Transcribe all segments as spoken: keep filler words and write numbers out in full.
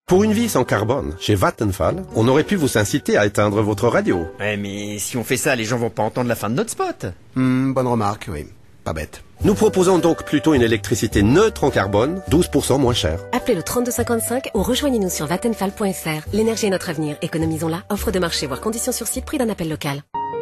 Pour une vie sans carbone, chez Vattenfall, on aurait pu vous inciter à éteindre votre radio. Ouais, mais si on fait ça, les gens vont pas entendre la fin de notre spot. Hmm, bonne remarque, oui. Pas bête. Nous proposons donc plutôt une électricité neutre en carbone, douze pour cent moins chère. Appelez le trente-deux cinquante-cinq ou rejoignez-nous sur vattenfall point f r. L'énergie est notre avenir. Économisons-la. Offre de marché, voire conditions sur site, prix d'un appel local.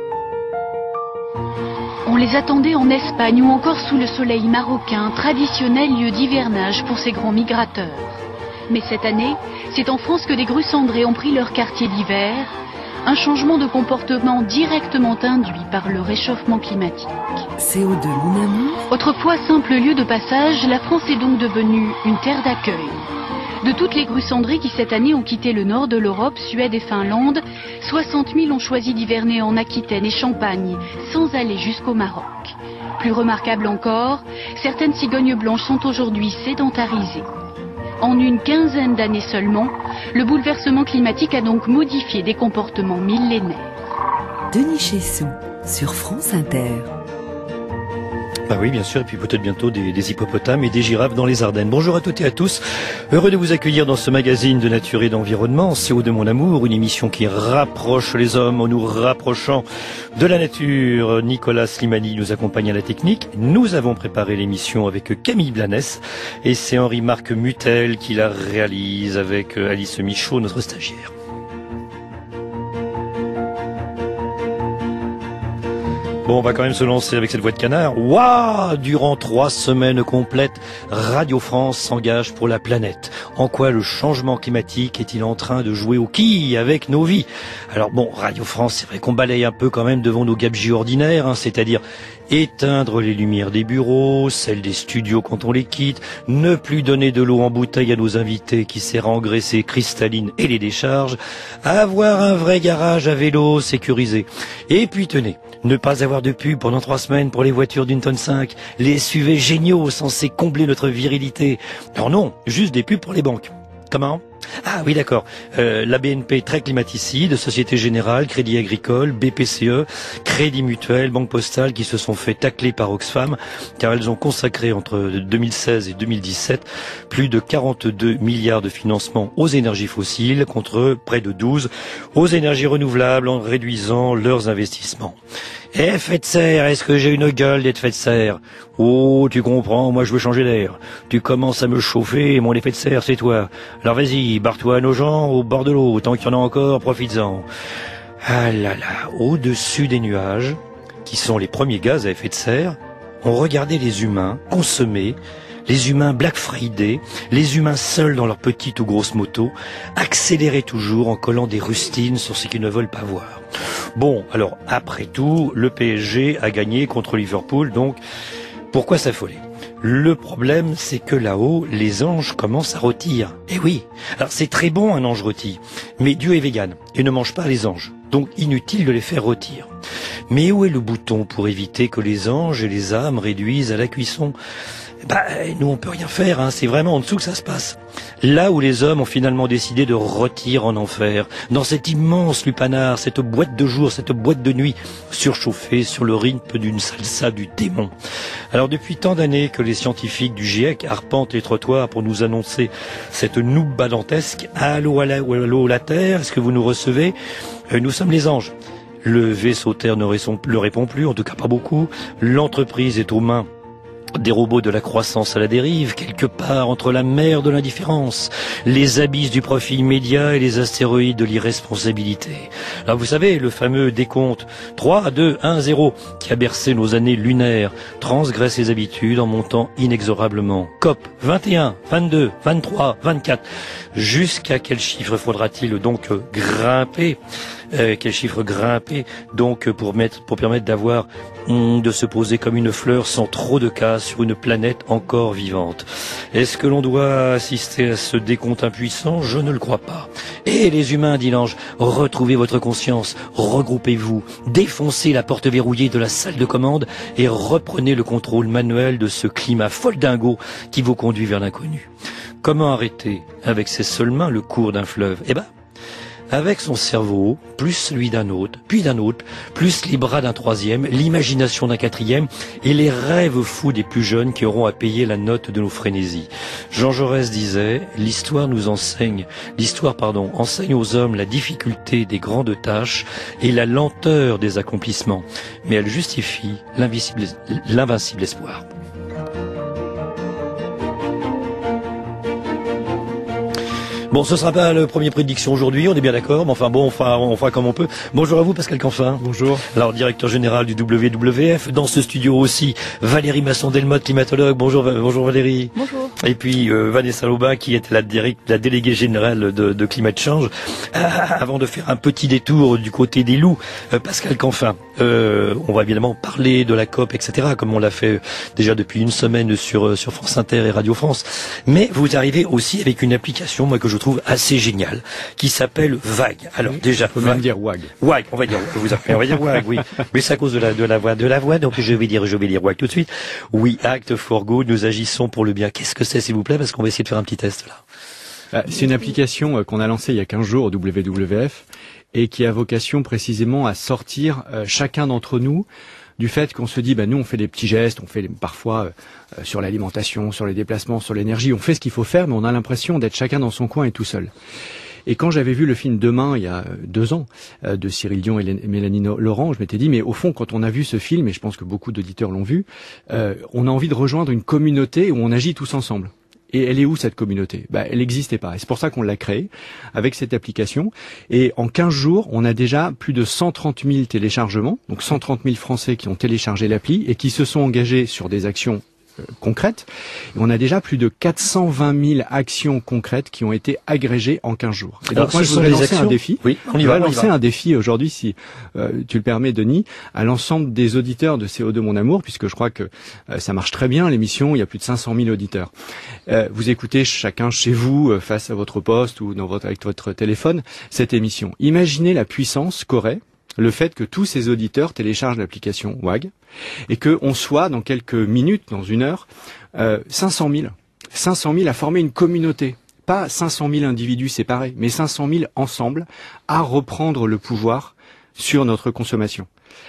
On les attendait en Espagne ou encore sous le soleil marocain, traditionnel lieu d'hivernage pour ces grands migrateurs. Mais cette année, c'est en France que des grues cendrées ont pris leur quartier d'hiver, un changement de comportement directement induit par le réchauffement climatique. C O deux, mon amour. Autrefois simple lieu de passage, la France est donc devenue une terre d'accueil. De toutes les grues cendrées qui cette année ont quitté le nord de l'Europe, Suède et Finlande, soixante mille ont choisi d'hiverner en Aquitaine et Champagne, sans aller jusqu'au Maroc. Plus remarquable encore, certaines cigognes blanches sont aujourd'hui sédentarisées. En une quinzaine d'années seulement, le bouleversement climatique a donc modifié des comportements millénaires. Denis Chessou, sur France Inter. Bah oui, bien sûr, et puis peut-être bientôt des, des hippopotames et des girafes dans les Ardennes. Bonjour à toutes et à tous, heureux de vous accueillir dans ce magazine de nature et d'environnement, C O deux mon amour, une émission qui rapproche les hommes en nous rapprochant de la nature. Nicolas Slimani nous accompagne à la technique. Nous avons préparé l'émission avec Camille Blanès et c'est Henri-Marc Mutel qui la réalise avec Alice Michaud, notre stagiaire. Bon, on va quand même se lancer avec cette voix de canard. Waouh! Durant trois semaines complètes, Radio France s'engage pour la planète. En quoi le changement climatique est-il en train de jouer au quilles avec nos vies? Alors bon, Radio France, c'est vrai qu'on balaye un peu quand même devant nos gabegies ordinaires, hein, c'est-à-dire éteindre les lumières des bureaux, celles des studios quand on les quitte, ne plus donner de l'eau en bouteille à nos invités qui sert à engraisser cristalline et les décharges, avoir un vrai garage à vélo sécurisé. Et puis tenez, ne pas avoir de pub pendant trois semaines pour les voitures d'une tonne cinq, les S U V géniaux censés combler notre virilité. Alors non, juste des pubs pour les banques. Comment ? Ah oui, d'accord. Euh, la B N P très climaticide, Société Générale, Crédit Agricole, B P C E, Crédit Mutuel, Banque Postale qui se sont fait tacler par Oxfam car elles ont consacré entre deux mille seize et deux mille dix-sept plus de quarante-deux milliards de financement aux énergies fossiles contre près de douze aux énergies renouvelables en réduisant leurs investissements. Eh, fait de serre, est-ce que j'ai une gueule d'être fait de serre? Oh, tu comprends, moi je veux changer d'air. Tu commences à me chauffer, mon effet de serre, c'est toi. Alors vas-y, barre-toi à nos gens au bord de l'eau, tant qu'il y en a encore, profites-en. Ah là là, au-dessus des nuages, qui sont les premiers gaz à effet de serre, on regardait les humains consommer, les humains Black Friday, les humains seuls dans leur petite ou grosse moto, accélérer toujours en collant des rustines sur ce qu'ils ne veulent pas voir. Bon, alors après tout, le P S G a gagné contre Liverpool, donc pourquoi s'affoler? Le problème, c'est que là-haut, les anges commencent à rôtir. Eh oui, alors c'est très bon un ange rôti, mais Dieu est vegan et ne mange pas les anges, donc inutile de les faire rôtir. Mais où est le bouton pour éviter que les anges et les âmes réduisent à la cuisson? Bah, nous on peut rien faire, hein. C'est vraiment en dessous que ça se passe. Là où les hommes ont finalement décidé de rôtir en enfer, dans cette immense lupanar, cette boîte de jour, cette boîte de nuit, surchauffée sur le rythme d'une salsa du démon. Alors depuis tant d'années que les scientifiques du GIEC arpentent les trottoirs pour nous annoncer cette nouba dantesque, allô, allô, allô, la Terre, est-ce que vous nous recevez? euh, Nous sommes les anges. Le vaisseau Terre ne le répond plus, en tout cas pas beaucoup. L'entreprise est aux mains des robots de la croissance à la dérive, quelque part entre la mer de l'indifférence, les abysses du profit immédiat et les astéroïdes de l'irresponsabilité. Alors vous savez, le fameux décompte trois, deux, un, zéro qui a bercé nos années lunaires transgresse les habitudes en montant inexorablement. C O P vingt et un, vingt-deux, vingt-trois, vingt-quatre. Jusqu'à quel chiffre faudra-t-il donc grimper euh, Quel chiffre grimper donc pour, mettre, pour permettre d'avoir hum, de se poser comme une fleur sans trop de casse sur une planète encore vivante? Est-ce que l'on doit assister à ce décompte impuissant? Je ne le crois pas. Et les humains, dit l'ange, retrouvez votre conscience, regroupez-vous, défoncez la porte verrouillée de la salle de commande et reprenez le contrôle manuel de ce climat foldingo qui vous conduit vers l'inconnu. Comment arrêter avec ses seules mains le cours d'un fleuve? Eh ben, avec son cerveau, plus celui d'un autre, puis d'un autre, plus les bras d'un troisième, l'imagination d'un quatrième et les rêves fous des plus jeunes qui auront à payer la note de nos frénésies. Jean Jaurès disait, l'histoire nous enseigne, l'histoire, pardon, enseigne aux hommes la difficulté des grandes tâches et la lenteur des accomplissements, mais elle justifie l'invincible, l'invincible espoir. Bon, ce sera pas le premier prédiction aujourd'hui, on est bien d'accord, mais enfin bon, on fera, on fera comme on peut. Bonjour à vous, Pascal Canfin. Bonjour. Alors, directeur général du W W F. Dans ce studio aussi, Valérie Masson-Delmotte, climatologue. Bonjour, bonjour Valérie. Bonjour. Et puis, euh, Vanessa Lobin, qui est la, la déléguée générale de, de Climate Change. Ah, avant de faire un petit détour du côté des loups, euh, Pascal Canfin, euh, on va évidemment parler de la COP, et cetera, comme on l'a fait déjà depuis une semaine sur, sur France Inter et Radio France. Mais vous arrivez aussi avec une application, moi, que je trouve assez géniale, qui s'appelle Wag. Alors, déjà. Faut même dire Wag. Wag, on va dire, vous on va dire Wag, oui. Mais c'est à cause de la, de la voix, de la voix, donc je vais dire, je vais dire Wag tout de suite. We act for good, nous agissons pour le bien. Qu'est-ce que c'est, s'il vous plaît? Parce qu'on va essayer de faire un petit test, là. C'est une application qu'on a lancée il y a quinze jours au W W F et qui a vocation précisément à sortir euh, chacun d'entre nous du fait qu'on se dit, bah, nous on fait des petits gestes, on fait parfois euh, sur l'alimentation, sur les déplacements, sur l'énergie, on fait ce qu'il faut faire, mais on a l'impression d'être chacun dans son coin et tout seul. Et quand j'avais vu le film Demain, il y a deux ans, euh, de Cyril Dion et Mélanie Laurent, je m'étais dit, mais au fond, quand on a vu ce film, et je pense que beaucoup d'auditeurs l'ont vu, euh, on a envie de rejoindre une communauté où on agit tous ensemble. Et elle est où cette communauté? Bah, elle n'existait pas. Et c'est pour ça qu'on l'a créée avec cette application. Et en quinze jours, on a déjà plus de cent trente mille téléchargements, donc cent trente mille Français qui ont téléchargé l'appli et qui se sont engagés sur des actions Euh, concrètes. Et on a déjà plus de quatre cent vingt mille actions concrètes qui ont été agrégées en quinze jours. Et donc, alors, moi, je voudrais lancer un défi. Oui, on y je va. voudrais on y lancer va. un défi aujourd'hui, si euh, tu le permets, Denis, à l'ensemble des auditeurs de C O deux Mon Amour, puisque je crois que euh, ça marche très bien, l'émission, il y a plus de cinq cent mille auditeurs. Euh, vous écoutez chacun chez vous, euh, face à votre poste ou dans votre, avec votre téléphone, cette émission. Imaginez la puissance qu'aurait le fait que tous ces auditeurs téléchargent l'application Wag et qu'on soit dans quelques minutes, dans une heure, euh, cinq cent mille. cinq cent mille à former une communauté. Pas cinq cent mille individus séparés, mais cinq cent mille ensemble à reprendre le pouvoir sur notre consommation,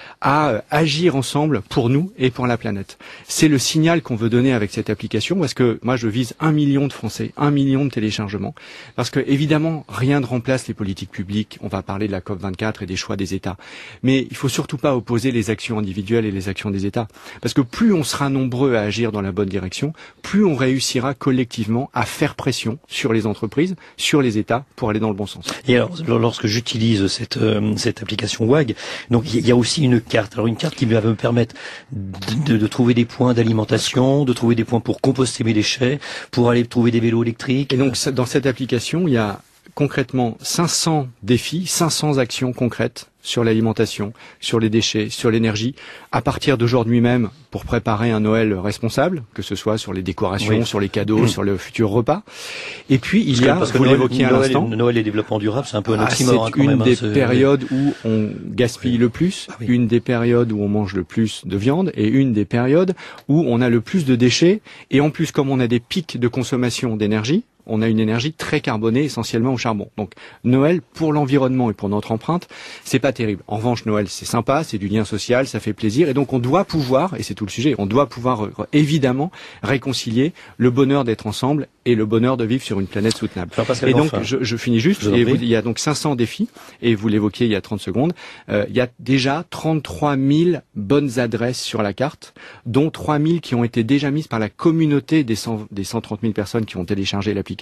à euh, agir ensemble pour nous et pour la planète. C'est le signal qu'on veut donner avec cette application, parce que moi je vise un million de Français, un million de téléchargements, parce que évidemment rien ne remplace les politiques publiques. On va parler de la COP vingt-quatre et des choix des États, mais il faut surtout pas opposer les actions individuelles et les actions des États, parce que plus on sera nombreux à agir dans la bonne direction, plus on réussira collectivement à faire pression sur les entreprises, sur les États, pour aller dans le bon sens. Et alors, lorsque j'utilise cette, euh, cette application Wag, donc il y a aussi une carte. Alors une carte qui va me permettre de, de, de trouver des points d'alimentation, de trouver des points pour composter mes déchets, pour aller trouver des vélos électriques. Et donc dans cette application, il y a concrètement cinq cents défis, cinq cents actions concrètes sur l'alimentation, sur les déchets, sur l'énergie, à partir d'aujourd'hui même pour préparer un Noël responsable, que ce soit sur les décorations, oui. sur les cadeaux, mmh. sur le futur repas. Et puis il y a, parce que vous Noël, l'évoquiez à Noël, l'instant, Noël et développement durable, c'est un peu un oxymore. Ah, hein, c'est quand une même, des hein, périodes où on gaspille oui. le plus, ah, oui. une des périodes où on mange le plus de viande et une des périodes où on a le plus de déchets. Et en plus, comme on a des pics de consommation d'énergie, on a une énergie très carbonée, essentiellement au charbon. Donc Noël, pour l'environnement et pour notre empreinte, c'est pas terrible. En revanche, Noël, c'est sympa, c'est du lien social, ça fait plaisir, et donc on doit pouvoir, et c'est tout le sujet, on doit pouvoir euh, évidemment réconcilier le bonheur d'être ensemble et le bonheur de vivre sur une planète soutenable. Et donc, enfin, je, je finis juste, je et vous, il y a donc cinq cents défis, et vous l'évoquiez il y a trente secondes, euh, il y a déjà trente-trois mille bonnes adresses sur la carte, dont trois mille qui ont été déjà mises par la communauté des, cent, des cent trente mille personnes qui ont téléchargé l'application.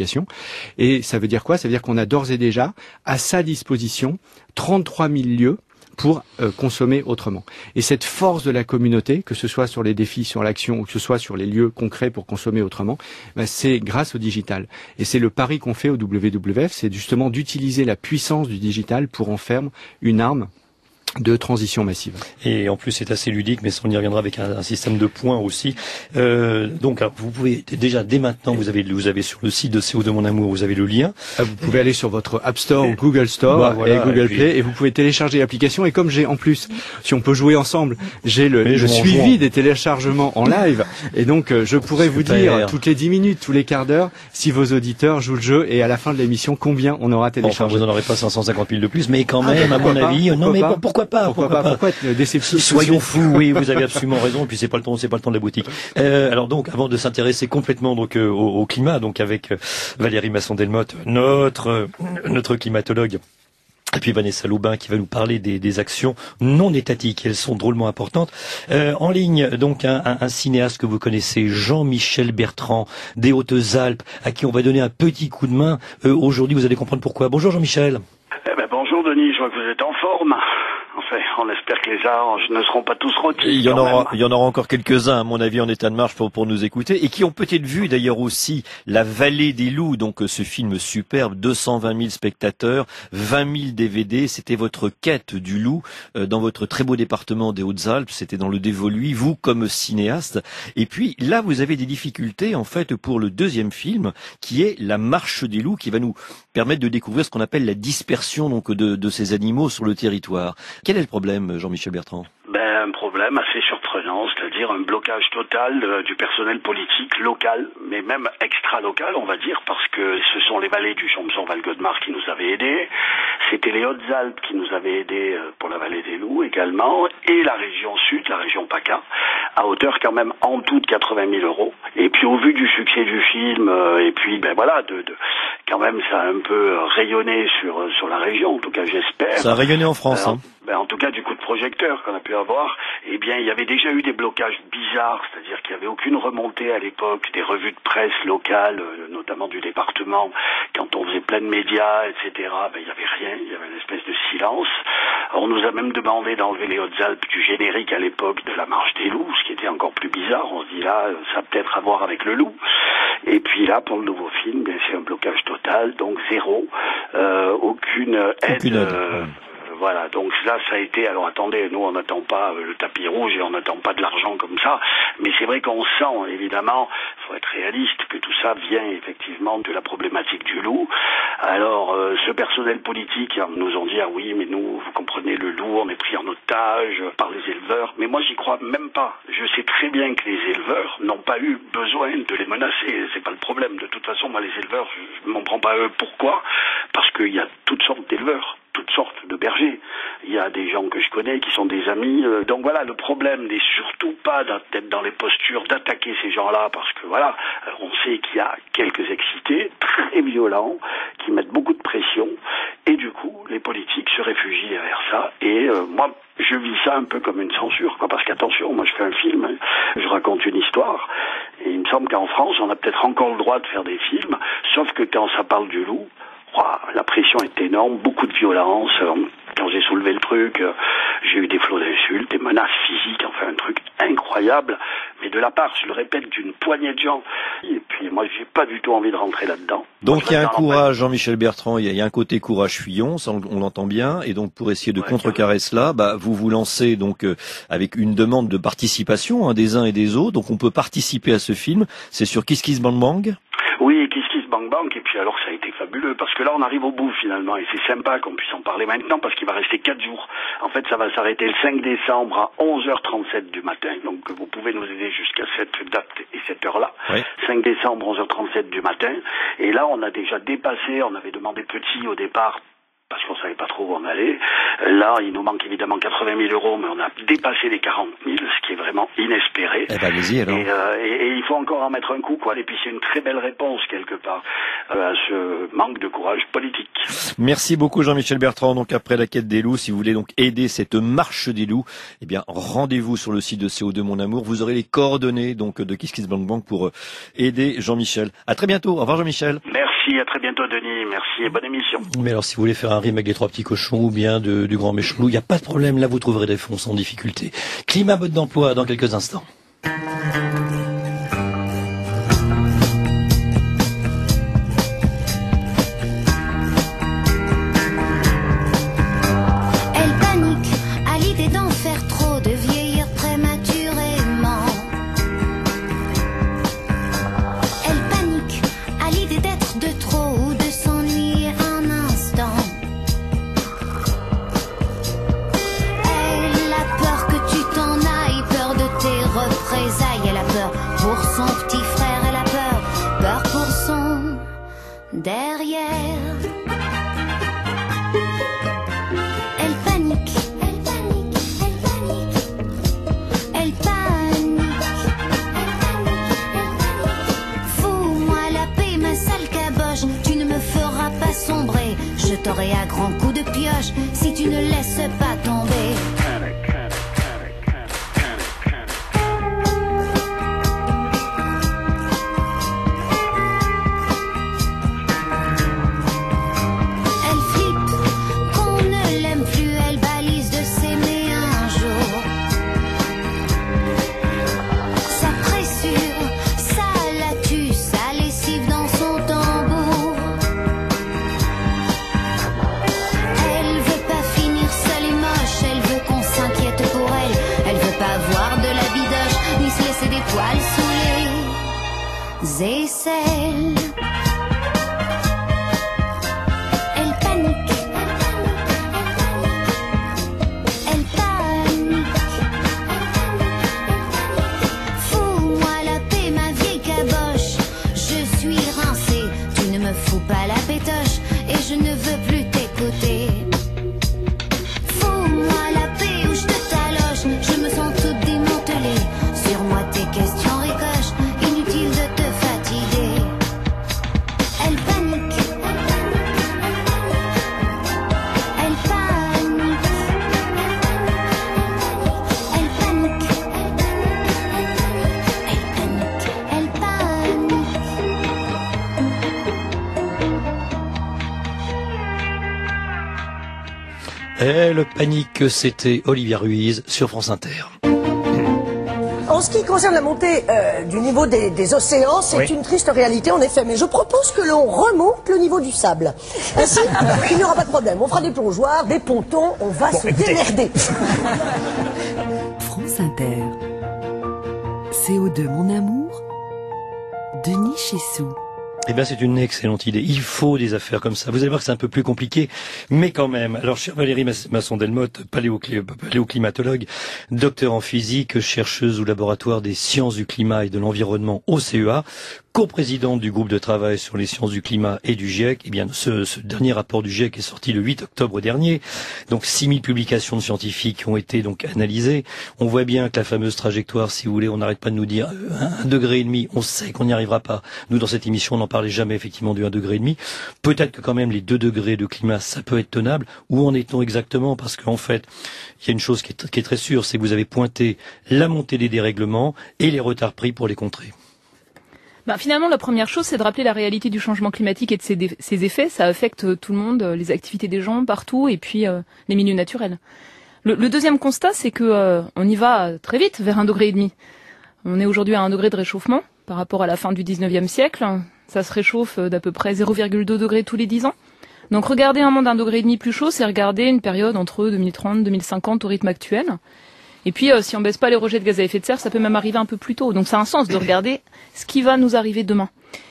Et ça veut dire quoi? Ça veut dire qu'on a d'ores et déjà à sa disposition trente-trois mille lieux pour euh, consommer autrement. Et cette force de la communauté, que ce soit sur les défis, sur l'action, ou que ce soit sur les lieux concrets pour consommer autrement, ben, c'est grâce au digital. Et c'est le pari qu'on fait au W W F, c'est justement d'utiliser la puissance du digital pour en faire une arme de transition massive. Et en plus, c'est assez ludique, mais on y reviendra avec un, un système de points aussi. Euh, donc, alors, vous pouvez déjà dès maintenant, vous avez, vous avez sur le site de C O deux Mon Amour, vous avez le lien. Ah, vous pouvez aller sur votre App Store ou Google Store bah, voilà, et Google et puis... Play et vous pouvez télécharger l'application. Et comme j'ai en plus, si on peut jouer ensemble, j'ai le, le suivi jouant. des téléchargements en live. Et donc, euh, je pourrais Super. vous dire toutes les dix minutes, tous les quarts d'heure, si vos auditeurs jouent le jeu et à la fin de l'émission, combien on aura téléchargé. Enfin, vous n'en aurez pas cinq cent cinquante mille de plus, mais quand même, ah, à mon pas, avis, non mais pas, pourquoi pas, pourquoi, pourquoi pas, pourquoi être déceptif? Soyons fous, oui, vous avez absolument raison, et puis c'est pas le temps, c'est pas le temps de la boutique. Euh, alors donc, avant de s'intéresser complètement donc euh, au, au climat, donc avec euh, Valérie Masson-Delmotte, notre euh, notre climatologue. Et puis Vanessa Lubin qui va nous parler des, des actions non étatiques. Elles sont drôlement importantes. Euh, en ligne, donc, un, un, un cinéaste que vous connaissez, Jean-Michel Bertrand, des Hautes-Alpes, à qui on va donner un petit coup de main. Euh, aujourd'hui, vous allez comprendre pourquoi. Bonjour Jean-Michel. Eh ben, bonjour Denis, je vois que vous êtes en forme. Enfin, on espère que les anges ne seront pas tous rôtis. Il y en aura, il y en aura encore quelques-uns, à mon avis, en état de marche pour, pour nous écouter, et qui ont peut-être vu d'ailleurs aussi La Vallée des Loups, donc ce film superbe, deux cent vingt mille spectateurs, vingt mille D V D. C'était votre quête du loup euh, dans votre très beau département des Hautes-Alpes. C'était dans le Dévoluy, vous comme cinéaste. Et puis là, vous avez des difficultés en fait pour le deuxième film, qui est La Marche des loups, qui va nous permettre de découvrir ce qu'on appelle la dispersion donc de, de ces animaux sur le territoire. Quel est le problème, Jean-Michel Bertrand? Ben, un problème assez surprenant, c'est-à-dire un blocage total euh, du personnel politique local, mais même extra-local, on va dire, parce que ce sont les vallées du Champson-Val-Godemar qui nous avaient aidés, c'était les Hautes-Alpes qui nous avaient aidés euh, pour la vallée des loups également, et la région sud, la région PACA, à hauteur quand même en tout de quatre-vingt mille euros. Et puis au vu du succès du film, euh, et puis ben voilà, de, de, quand même ça a un peu rayonné sur, sur la région, en tout cas j'espère. Ça a rayonné en France, euh, hein. Ben, en tout cas, du coup de projecteur qu'on a pu avoir, eh bien, il y avait déjà eu des blocages bizarres, c'est-à-dire qu'il n'y avait aucune remontée à l'époque des revues de presse locales, euh, notamment du département, quand on faisait plein de médias, et cetera. Ben, il n'y avait rien, il y avait une espèce de silence. On nous a même demandé d'enlever les Hautes-Alpes du générique à l'époque de La Marche des Loups, ce qui était encore plus bizarre. On se dit là, ça a peut-être à voir avec le loup. Et puis là, pour le nouveau film, ben, c'est un blocage total, donc zéro, euh, aucune aide. Aucune aide. Euh, Voilà, donc là, ça a été... Alors attendez, nous, on n'attend pas le tapis rouge et on n'attend pas de l'argent comme ça, mais c'est vrai qu'on sent, évidemment, il faut être réaliste, que tout ça vient effectivement de la problématique du loup. Alors, euh, ce personnel politique nous ont dit, ah oui, mais nous, vous comprenez, le loup, on est pris en otage par les éleveurs, mais moi, j'y crois même pas. Je sais très bien que les éleveurs n'ont pas eu besoin de les menacer, c'est pas le problème. De toute façon, moi, les éleveurs, je ne m'en prends pas à eux. Pourquoi? Parce qu'il y a toutes sortes d'éleveurs, toutes sortes de bergers. Il y a des gens que je connais qui sont des amis. Euh, donc voilà, le problème n'est surtout pas d'être dans les postures d'attaquer ces gens-là, parce que voilà, on sait qu'il y a quelques excités très violents qui mettent beaucoup de pression, et du coup, les politiques se réfugient derrière ça. Et euh, moi, je vis ça un peu comme une censure, quoi, parce qu'attention, moi je fais un film, hein, je raconte une histoire, et il me semble qu'en France, on a peut-être encore le droit de faire des films, sauf que quand ça parle du loup, la pression est énorme, beaucoup de violence. Quand j'ai soulevé le truc, j'ai eu des flots d'insultes, des menaces physiques, enfin un truc incroyable, mais de la part, je le répète, d'une poignée de gens. Et puis moi, j'ai pas du tout envie de rentrer là-dedans. Donc il y a un courage, Jean-Michel Bertrand, il y, a un côté courage fuyant, ça on, on l'entend bien, et donc pour essayer de ouais, contrecarrer cela, bah, vous vous lancez donc euh, avec une demande de participation hein, des uns et des autres, donc on peut participer à ce film, c'est sur Kiss Kiss Bang Bang. Oui, Kiss Kiss Bang Bang, et puis alors ça a été fabuleux, parce que là on arrive au bout finalement, et c'est sympa qu'on puisse en parler maintenant, parce qu'il va rester quatre jours. En fait, ça va s'arrêter le cinq décembre à onze heures trente-sept du matin, donc vous pouvez nous aider jusqu'à cette date et cette heure-là. Oui. cinq décembre, onze heures trente-sept du matin, et là on a déjà dépassé, on avait demandé petit au départ, parce qu'on savait pas trop où on allait. Là, il nous manque évidemment quatre-vingt mille euros, mais on a dépassé les quarante mille, ce qui est vraiment inespéré. Eh ben, allez-y, alors. Et, euh, et, et il faut encore en mettre un coup, quoi. Et puis c'est une très belle réponse, quelque part, euh, à ce manque de courage politique. Merci beaucoup, Jean-Michel Bertrand. Donc, après la quête des loups, si vous voulez donc aider cette marche des loups, eh bien, rendez-vous sur le site de C O deux Mon Amour. Vous aurez les coordonnées, donc, de Kiss Kiss Bang Bang pour aider Jean-Michel. À très bientôt. Au revoir, Jean-Michel. Merci, à très bientôt, Denis. Merci et bonne émission. Mais alors, si vous voulez faire un rime avec les trois petits cochons ou bien de, du grand méchant loup, il n'y a pas de problème. Là, vous trouverez des fonds sans difficulté. Climat, mode d'emploi dans quelques instants. Elle panique je t'aurai à grands coups de pioche si tu ne laisses pas tomber. Aisselles. Elle panique, elle panique. Fous-moi la paix, ma vieille caboche. Je suis rincée, tu ne me fous pas la pétoche et je ne veux plus t'écouter. Fous-moi la paix ou je te taloche. Je me sens toute démantelée. Sur moi tes questions ricochent. Inutile de te fatiguer. Elle panique. Elle panique. Elle panique. Elle panique. Elle panique. Elle panique, c'était Olivia Ruiz sur France Inter. En ce qui concerne la montée euh, du niveau des, des océans, c'est oui. une triste réalité en effet, mais je propose que l'on remonte le niveau du sable. Ainsi, il n'y aura pas de problème. On fera des plongeoires, des pontons, on va bon, se écoutez. démerder. France Inter. C O deux, mon amour. Denis Chessou. Eh bien, c'est une excellente idée. Il faut des affaires comme ça. Vous allez voir que c'est un peu plus compliqué, mais quand même. Alors, chère Valérie Masson-Delmotte, paléocli- paléoclimatologue, docteur en physique, chercheuse au laboratoire des sciences du climat et de l'environnement au C E A, coprésidente du groupe de travail sur les sciences du climat et du GIEC. Eh bien, ce, ce dernier rapport du GIEC est sorti le huit octobre dernier. Donc, six mille publications de scientifiques ont été donc analysées. On voit bien que la fameuse trajectoire, si vous voulez, on n'arrête pas de nous dire un degré et demi. On sait qu'on n'y arrivera pas. Nous, dans cette émission, on n'en parlait jamais effectivement du un degré et demi. Peut-être que quand même les deux degrés de climat, ça peut être tenable. Où en est-on exactement? Parce qu'en fait, il y a une chose qui est, qui est très sûre, c'est que vous avez pointé la montée des dérèglements et les retards pris pour les contrer. Ben, finalement, la première chose, c'est de rappeler la réalité du changement climatique et de ses, dé- ses effets. Ça affecte tout le monde, les activités des gens partout, et puis euh, les milieux naturels. Le, le deuxième constat, c'est que euh, on y va très vite vers un degré et demi. On est aujourd'hui à un degré de réchauffement par rapport à la fin du dix-neuvième siècle. Ça se réchauffe d'à peu près zéro virgule deux degrés tous les dix ans. Donc regarder un monde d'un degré et demi plus chaud, c'est regarder une période entre deux mille trente et deux mille cinquante au rythme actuel. Et puis, euh, si on baisse pas les rejets de gaz à effet de serre, ça peut même arriver un peu plus tôt. Donc, ça a un sens de regarder ce qui va nous arriver demain.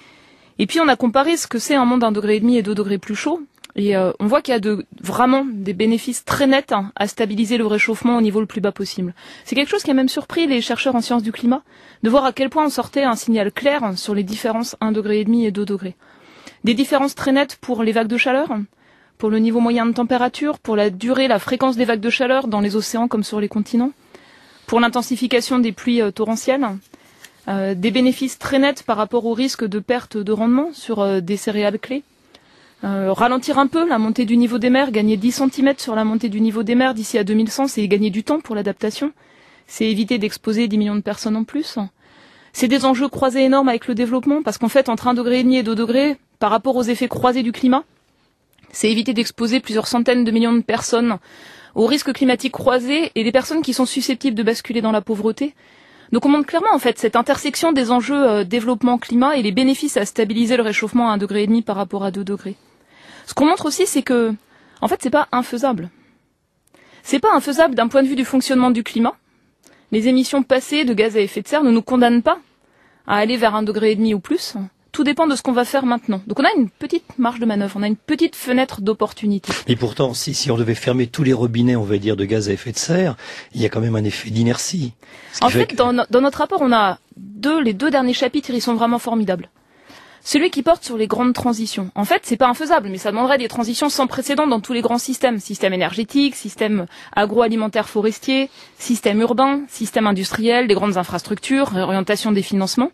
Et puis, on a comparé ce que c'est un monde d'un degré et demi et deux degrés plus chaud. Et euh, on voit qu'il y a de, vraiment des bénéfices très nets hein, à stabiliser le réchauffement au niveau le plus bas possible. C'est quelque chose qui a même surpris les chercheurs en sciences du climat, de voir à quel point on sortait un signal clair sur les différences un degré et demi et deux degrés. Des différences très nettes pour les vagues de chaleur, pour le niveau moyen de température, pour la durée, la fréquence des vagues de chaleur dans les océans comme sur les continents, pour l'intensification des pluies euh, torrentielles, euh, des bénéfices très nets par rapport au risque de perte de rendement sur euh, des céréales clés, euh, ralentir un peu la montée du niveau des mers, gagner dix centimètres sur la montée du niveau des mers d'ici à deux mille cent, c'est gagner du temps pour l'adaptation, c'est éviter d'exposer dix millions de personnes en plus. C'est des enjeux croisés énormes avec le développement, parce qu'en fait, entre un degré et demi et deux degrés, par rapport aux effets croisés du climat, c'est éviter d'exposer plusieurs centaines de millions de personnes aux risques climatiques croisés et des personnes qui sont susceptibles de basculer dans la pauvreté. Donc on montre clairement en fait cette intersection des enjeux euh, développement climat et les bénéfices à stabiliser le réchauffement à un degré et demi par rapport à deux degrés. Ce qu'on montre aussi, c'est que en fait c'est pas infaisable. C'est pas infaisable d'un point de vue du fonctionnement du climat. Les émissions passées de gaz à effet de serre ne nous condamnent pas à aller vers un degré et demi ou plus. Tout dépend de ce qu'on va faire maintenant. Donc on a une petite marge de manœuvre, on a une petite fenêtre d'opportunité. Et pourtant, si, si on devait fermer tous les robinets, on va dire, de gaz à effet de serre, il y a quand même un effet d'inertie. En fait, que... dans, no- dans notre rapport, on a deux, les deux derniers chapitres, ils sont vraiment formidables. Celui qui porte sur les grandes transitions. En fait, c'est pas infaisable, mais ça demanderait des transitions sans précédent dans tous les grands systèmes. Système énergétique, système agroalimentaire forestier, système urbain, système industriel, des grandes infrastructures, réorientation des financements.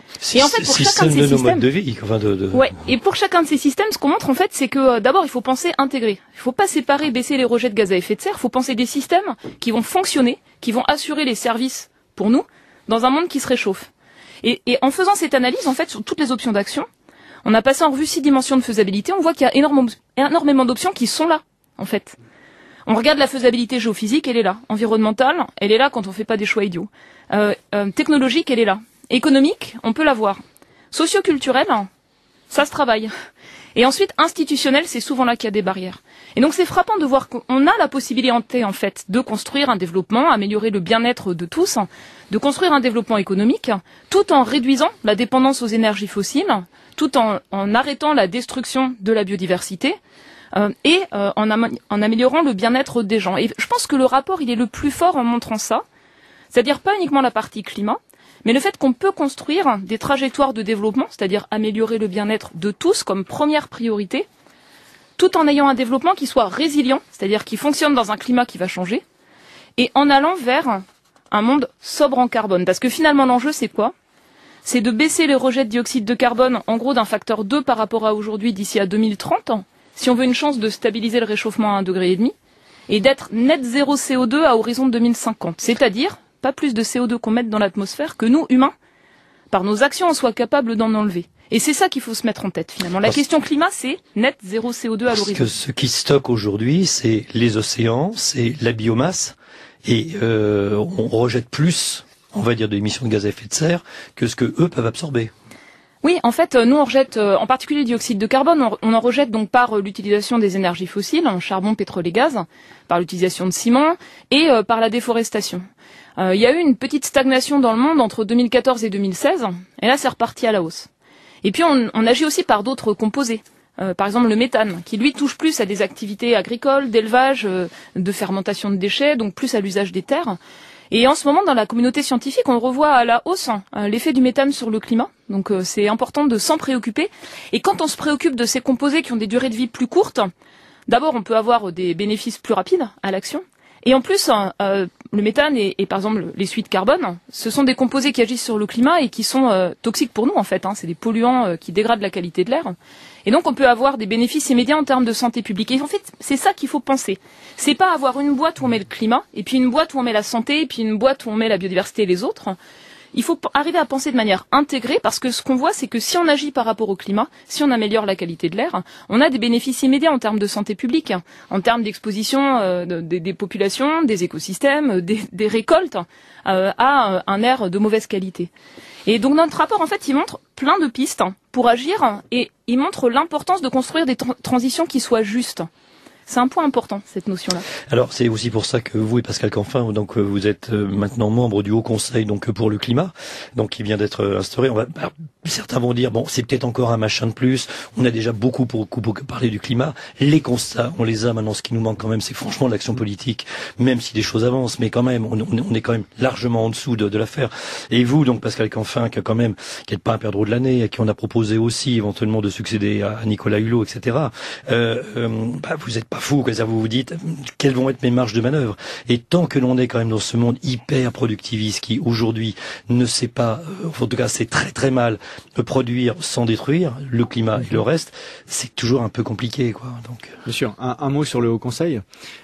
Et en fait, pour chacun de ces de nos systèmes, modes de vie, enfin de, de... ouais. Et pour chacun de ces systèmes, ce qu'on montre en fait, c'est que euh, d'abord, il faut penser intégré. Il faut pas séparer, baisser les rejets de gaz à effet de serre. Il faut penser des systèmes qui vont fonctionner, qui vont assurer les services pour nous dans un monde qui se réchauffe. Et, et en faisant cette analyse, en fait, sur toutes les options d'action, on a passé en revue six dimensions de faisabilité. On voit qu'il y a énormément, énormément d'options qui sont là, en fait. On regarde la faisabilité géophysique, elle est là. Environnementale, elle est là quand on fait pas des choix idiots. Euh, euh, technologique, elle est là. Économique, on peut la voir. Socioculturel, ça se travaille. Et ensuite, institutionnel, c'est souvent là qu'il y a des barrières. Et donc c'est frappant de voir qu'on a la possibilité, en fait, de construire un développement, améliorer le bien-être de tous, de construire un développement économique, tout en réduisant la dépendance aux énergies fossiles, tout en, en arrêtant la destruction de la biodiversité, euh, et euh, en, am en améliorant le bien-être des gens. Et je pense que le rapport, il est le plus fort en montrant ça, c'est-à-dire pas uniquement la partie climat, mais le fait qu'on peut construire des trajectoires de développement, c'est-à-dire améliorer le bien-être de tous comme première priorité, tout en ayant un développement qui soit résilient, c'est-à-dire qui fonctionne dans un climat qui va changer, et en allant vers un monde sobre en carbone. Parce que finalement, l'enjeu, c'est quoi? C'est de baisser les rejets de dioxyde de carbone, en gros, d'un facteur deux par rapport à aujourd'hui d'ici à deux mille trente, si on veut une chance de stabiliser le réchauffement à un degré et demi, et d'être net zéro C O deux à horizon deux mille cinquante. C'est-à-dire pas plus de C O deux qu'on mette dans l'atmosphère que nous, humains, par nos actions, on soit capables d'en enlever. Et c'est ça qu'il faut se mettre en tête, finalement. La Parce... question climat, c'est net zéro C O deux à l'horizon. Parce que ce qui stocke aujourd'hui, c'est les océans, c'est la biomasse, et euh, on rejette plus, on va dire, d'émissions de gaz à effet de serre que ce que eux peuvent absorber. Oui, en fait, nous on rejette, euh, en particulier le dioxyde de carbone, on, on en rejette donc par euh, l'utilisation des énergies fossiles, charbon, pétrole et gaz, par l'utilisation de ciment et euh, par la déforestation. Euh, il y a eu une petite stagnation dans le monde entre deux mille quatorze et deux mille seize, et là c'est reparti à la hausse. Et puis on, on agit aussi par d'autres composés. Euh, par exemple le méthane, qui lui touche plus à des activités agricoles, d'élevage, euh, de fermentation de déchets, donc plus à l'usage des terres. Et en ce moment, dans la communauté scientifique, on revoit à la hausse euh, l'effet du méthane sur le climat. Donc euh, c'est important de s'en préoccuper. Et quand on se préoccupe de ces composés qui ont des durées de vie plus courtes, d'abord on peut avoir des bénéfices plus rapides à l'action. Et en plus, euh, le méthane et, et par exemple les suies de carbone, ce sont des composés qui agissent sur le climat et qui sont euh, toxiques pour nous en fait. Hein. C'est des polluants euh, qui dégradent la qualité de l'air. Et donc on peut avoir des bénéfices immédiats en termes de santé publique. Et en fait, c'est ça qu'il faut penser. C'est pas avoir une boîte où on met le climat, et puis une boîte où on met la santé, et puis une boîte où on met la biodiversité et les autres. Il faut arriver à penser de manière intégrée, parce que ce qu'on voit, c'est que si on agit par rapport au climat, si on améliore la qualité de l'air, on a des bénéfices immédiats en termes de santé publique, en termes d'exposition euh, de, des, des populations, des écosystèmes, des, des récoltes euh, à un air de mauvaise qualité. Et donc notre rapport, en fait, il montre plein de pistes pour agir, et il montre l'importance de construire des tra- transitions qui soient justes. C'est un point important, cette notion-là. Alors, c'est aussi pour ça que vous et Pascal Canfin, donc, vous êtes maintenant membre du Haut Conseil, donc, pour le climat, donc, qui vient d'être instauré. On va, bah, certains vont dire, bon, c'est peut-être encore un machin de plus. On a déjà beaucoup, beaucoup, beaucoup parlé du climat. Les constats, on les a maintenant. Ce qui nous manque quand même, c'est franchement l'action politique, même si les choses avancent, mais quand même, on, on est quand même largement en dessous de, de l'affaire. Et vous, donc, Pascal Canfin, qui a quand même, qui n'est pas un perdreau de l'année, à qui on a proposé aussi, éventuellement, de succéder à Nicolas Hulot, et cetera, euh, euh, bah, vous êtes pas fou, quoi. Vous vous dites quelles vont être mes marges de manœuvre. Et tant que l'on est quand même dans ce monde hyper productiviste qui aujourd'hui ne sait pas, en tout cas c'est très très mal, produire sans détruire le climat et le reste, c'est toujours un peu compliqué, quoi. Donc bien sûr. Un, un mot sur le Haut Conseil.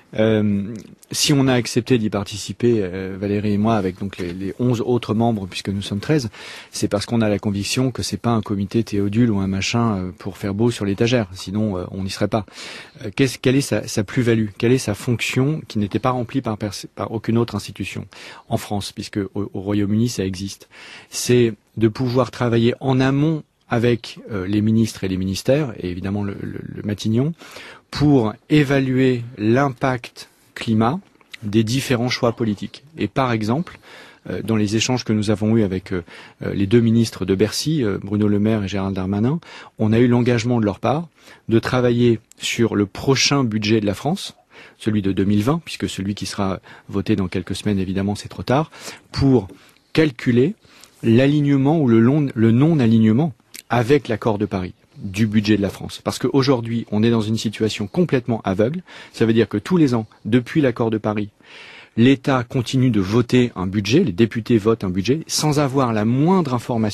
Euh, si on a accepté d'y participer, euh, Valérie et moi, avec donc les, les onze autres membres, puisque nous sommes treize, c'est parce qu'on a la conviction que c'est pas un comité Théodule ou un machin euh, pour faire beau sur l'étagère. Sinon, euh, on n'y serait pas. Euh, qu'est-ce, quelle est sa, sa plus-value? Quelle est sa fonction qui n'était pas remplie par, par aucune autre institution en France, puisque au, au Royaume-Uni ça existe? C'est de pouvoir travailler en amont avec euh, les ministres et les ministères, et évidemment le, le, le Matignon, pour évaluer l'impact climat des différents choix politiques. Et par exemple, euh, dans les échanges que nous avons eus avec euh, les deux ministres de Bercy, euh, Bruno Le Maire et Gérald Darmanin, on a eu l'engagement de leur part de travailler sur le prochain budget de la France, celui de deux mille vingt, puisque celui qui sera voté dans quelques semaines, évidemment, c'est trop tard, pour calculer l'alignement ou le, long, le non-alignement avec l'accord de Paris du budget de la France. Parce qu'aujourd'hui, on est dans une situation complètement aveugle. Ça veut dire que tous les ans, depuis l'accord de Paris, l'État continue de voter un budget, les députés votent un budget, sans avoir la moindre information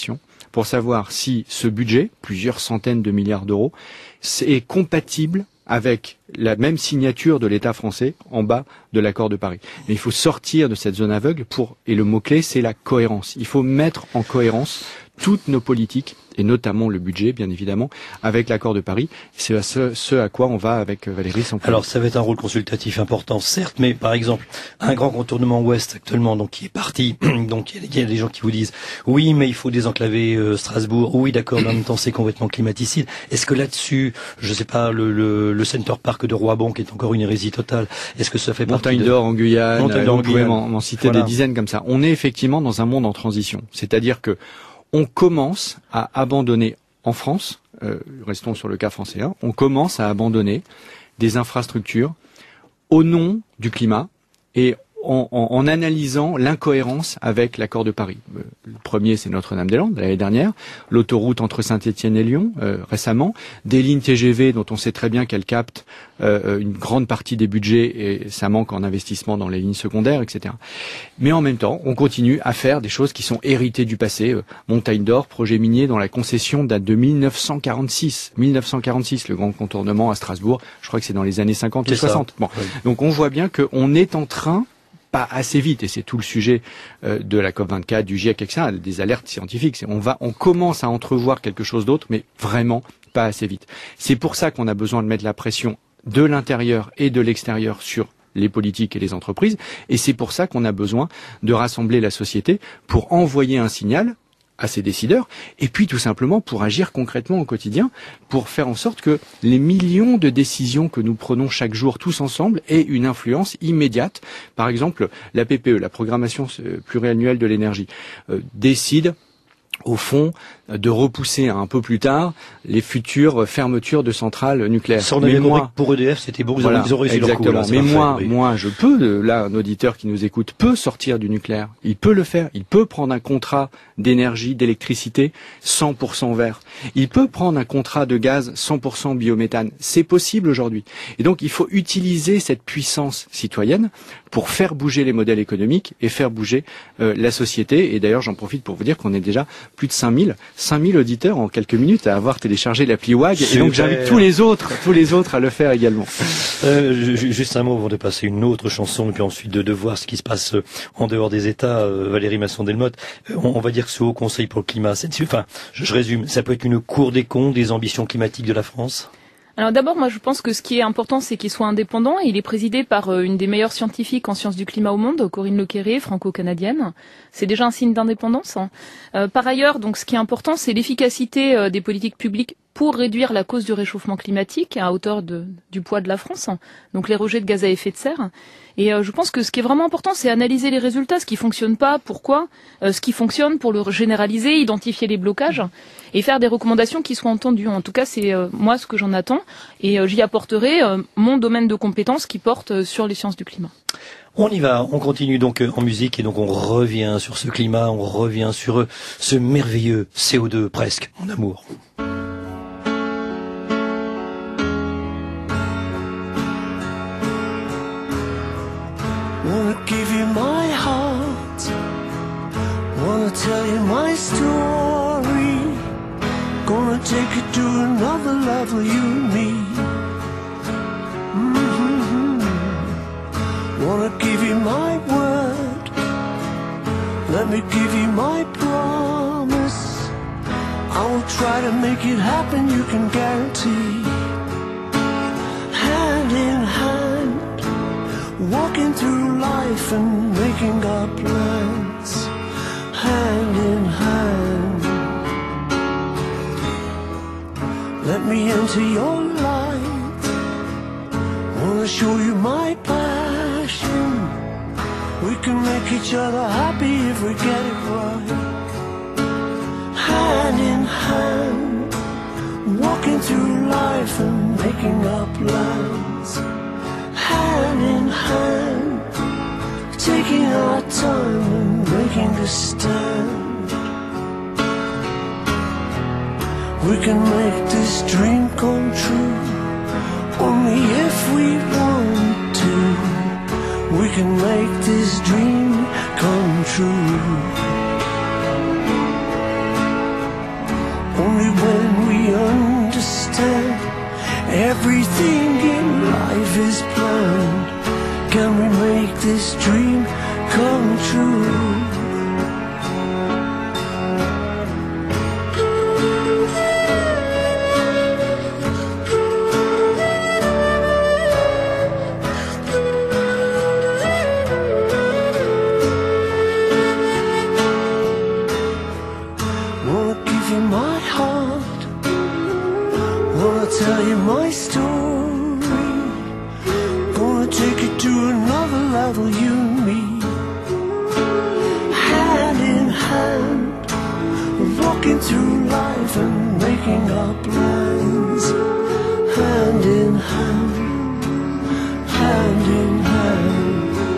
pour savoir si ce budget, plusieurs centaines de milliards d'euros, est compatible avec la même signature de l'État français en bas de l'accord de Paris. Mais il faut sortir de cette zone aveugle pour, et le mot-clé, c'est la cohérence. Il faut mettre en cohérence toutes nos politiques, et notamment le budget, bien évidemment, avec l'accord de Paris. C'est à ce, ce à quoi on va avec Valérie Sampoli. Alors, ça va être un rôle consultatif important, certes, mais par exemple, un grand contournement ouest actuellement, donc qui est parti, donc il y, y a des gens qui vous disent, oui, mais il faut désenclaver euh, Strasbourg, oui, d'accord, mais en même temps, c'est complètement climaticide. Est-ce que là-dessus, je sais pas, le, le, le Center Park de Roibon, qui est encore une hérésie totale, est-ce que ça fait partie Montagne de... d'Or en Guyane, Montagne d'Or en vous pouvez m'en, m'en citer voilà. des dizaines comme ça. On est effectivement dans un monde en transition. C'est-à-dire que on commence à abandonner en France, euh, restons sur le cas français, hein, on commence à abandonner des infrastructures au nom du climat et en, en, en analysant l'incohérence avec l'accord de Paris. Euh, le premier, c'est Notre-Dame-des-Landes, l'année dernière, l'autoroute entre Saint-Étienne et Lyon, euh, récemment, des lignes T G V dont on sait très bien qu'elles captent euh, une grande partie des budgets et ça manque en investissement dans les lignes secondaires, et cetera. Mais en même temps, on continue à faire des choses qui sont héritées du passé. Euh, Montagne d'Or, projet minier dont la concession date de mille neuf cent quarante-six. mille neuf cent quarante-six, le grand contournement à Strasbourg, je crois que c'est dans les années cinquante ou soixante. Bon. Oui. Donc on voit bien qu'on est en train, pas assez vite, et c'est tout le sujet euh, de la COP vingt-quatre, du GIEC, et cetera, des alertes scientifiques. C'est, on va, on commence à entrevoir quelque chose d'autre, mais vraiment pas assez vite. C'est pour ça qu'on a besoin de mettre la pression de l'intérieur et de l'extérieur sur les politiques et les entreprises, et c'est pour ça qu'on a besoin de rassembler la société pour envoyer un signal à ces décideurs, et puis tout simplement pour agir concrètement au quotidien, pour faire en sorte que les millions de décisions que nous prenons chaque jour tous ensemble aient une influence immédiate. Par exemple, la P P E, la programmation pluriannuelle de l'énergie, euh, décide au fond, de repousser un peu plus tard les futures fermetures de centrales nucléaires. Ça, on avait compris que pour E D F, c'était beau, voilà, ils ont réussi leur coup. Là, mais moi, fait, oui. moi, je peux, là, un auditeur qui nous écoute peut sortir du nucléaire. Il peut le faire. Il peut prendre un contrat d'énergie, d'électricité cent pour cent vert. Il peut prendre un contrat de gaz cent pour cent biométhane. C'est possible aujourd'hui. Et donc, il faut utiliser cette puissance citoyenne pour faire bouger les modèles économiques et faire bouger euh, la société. Et d'ailleurs, j'en profite pour vous dire qu'on est déjà plus de cinq mille, cinq mille auditeurs en quelques minutes à avoir téléchargé l'appli W A G. Super. Et donc j'invite tous les autres, tous les autres à le faire également. Euh, juste un mot avant de passer une autre chanson et puis ensuite de, de voir ce qui se passe en dehors des États. Euh, Valérie Masson-Delmotte, on, on va dire que ce Haut Conseil pour le climat, c'est, enfin, je, je résume, ça peut être une cour des comptes des ambitions climatiques de la France? Alors d'abord, moi je pense que ce qui est important, c'est qu'il soit indépendant. Il est présidé par euh, une des meilleures scientifiques en sciences du climat au monde, Corinne Lequéré, franco-canadienne. C'est déjà un signe d'indépendance. Hein. Euh, par ailleurs, donc ce qui est important, c'est l'efficacité euh, des politiques publiques pour réduire la cause du réchauffement climatique à hauteur de, du poids de la France, hein. Donc les rejets de gaz à effet de serre. Et euh, je pense que ce qui est vraiment important, c'est analyser les résultats, ce qui fonctionne pas, pourquoi, euh, ce qui fonctionne pour le généraliser, identifier les blocages et faire des recommandations qui soient entendues. En tout cas, c'est euh, moi ce que j'en attends et euh, j'y apporterai euh, mon domaine de compétences qui porte euh, sur les sciences du climat. On y va, on continue donc en musique et donc on revient sur ce climat, on revient sur ce merveilleux C O deux presque en amour. Wanna give you my heart, wanna tell you my story, gonna take you to another level, you and me. Mm-hmm. Wanna give you my word, let me give you my promise, I will try to make it happen, you can guarantee. Hand in hand, walking through life and making our plans, hand in hand. Let me into your light, wanna show you my passion, we can make each other happy if we get it right. Hand in hand, walking through life and making our plans, hand in hand, taking our time and making a stand. We can make this dream come true, only if we want to. We can make this dream come true. Everything in life is planned. Can we make this dream come true? Wanna give you my heart, wanna tell you my story, gonna take it to another level, you and me, hand in hand, walking through life and making our plans, hand in hand, hand in hand.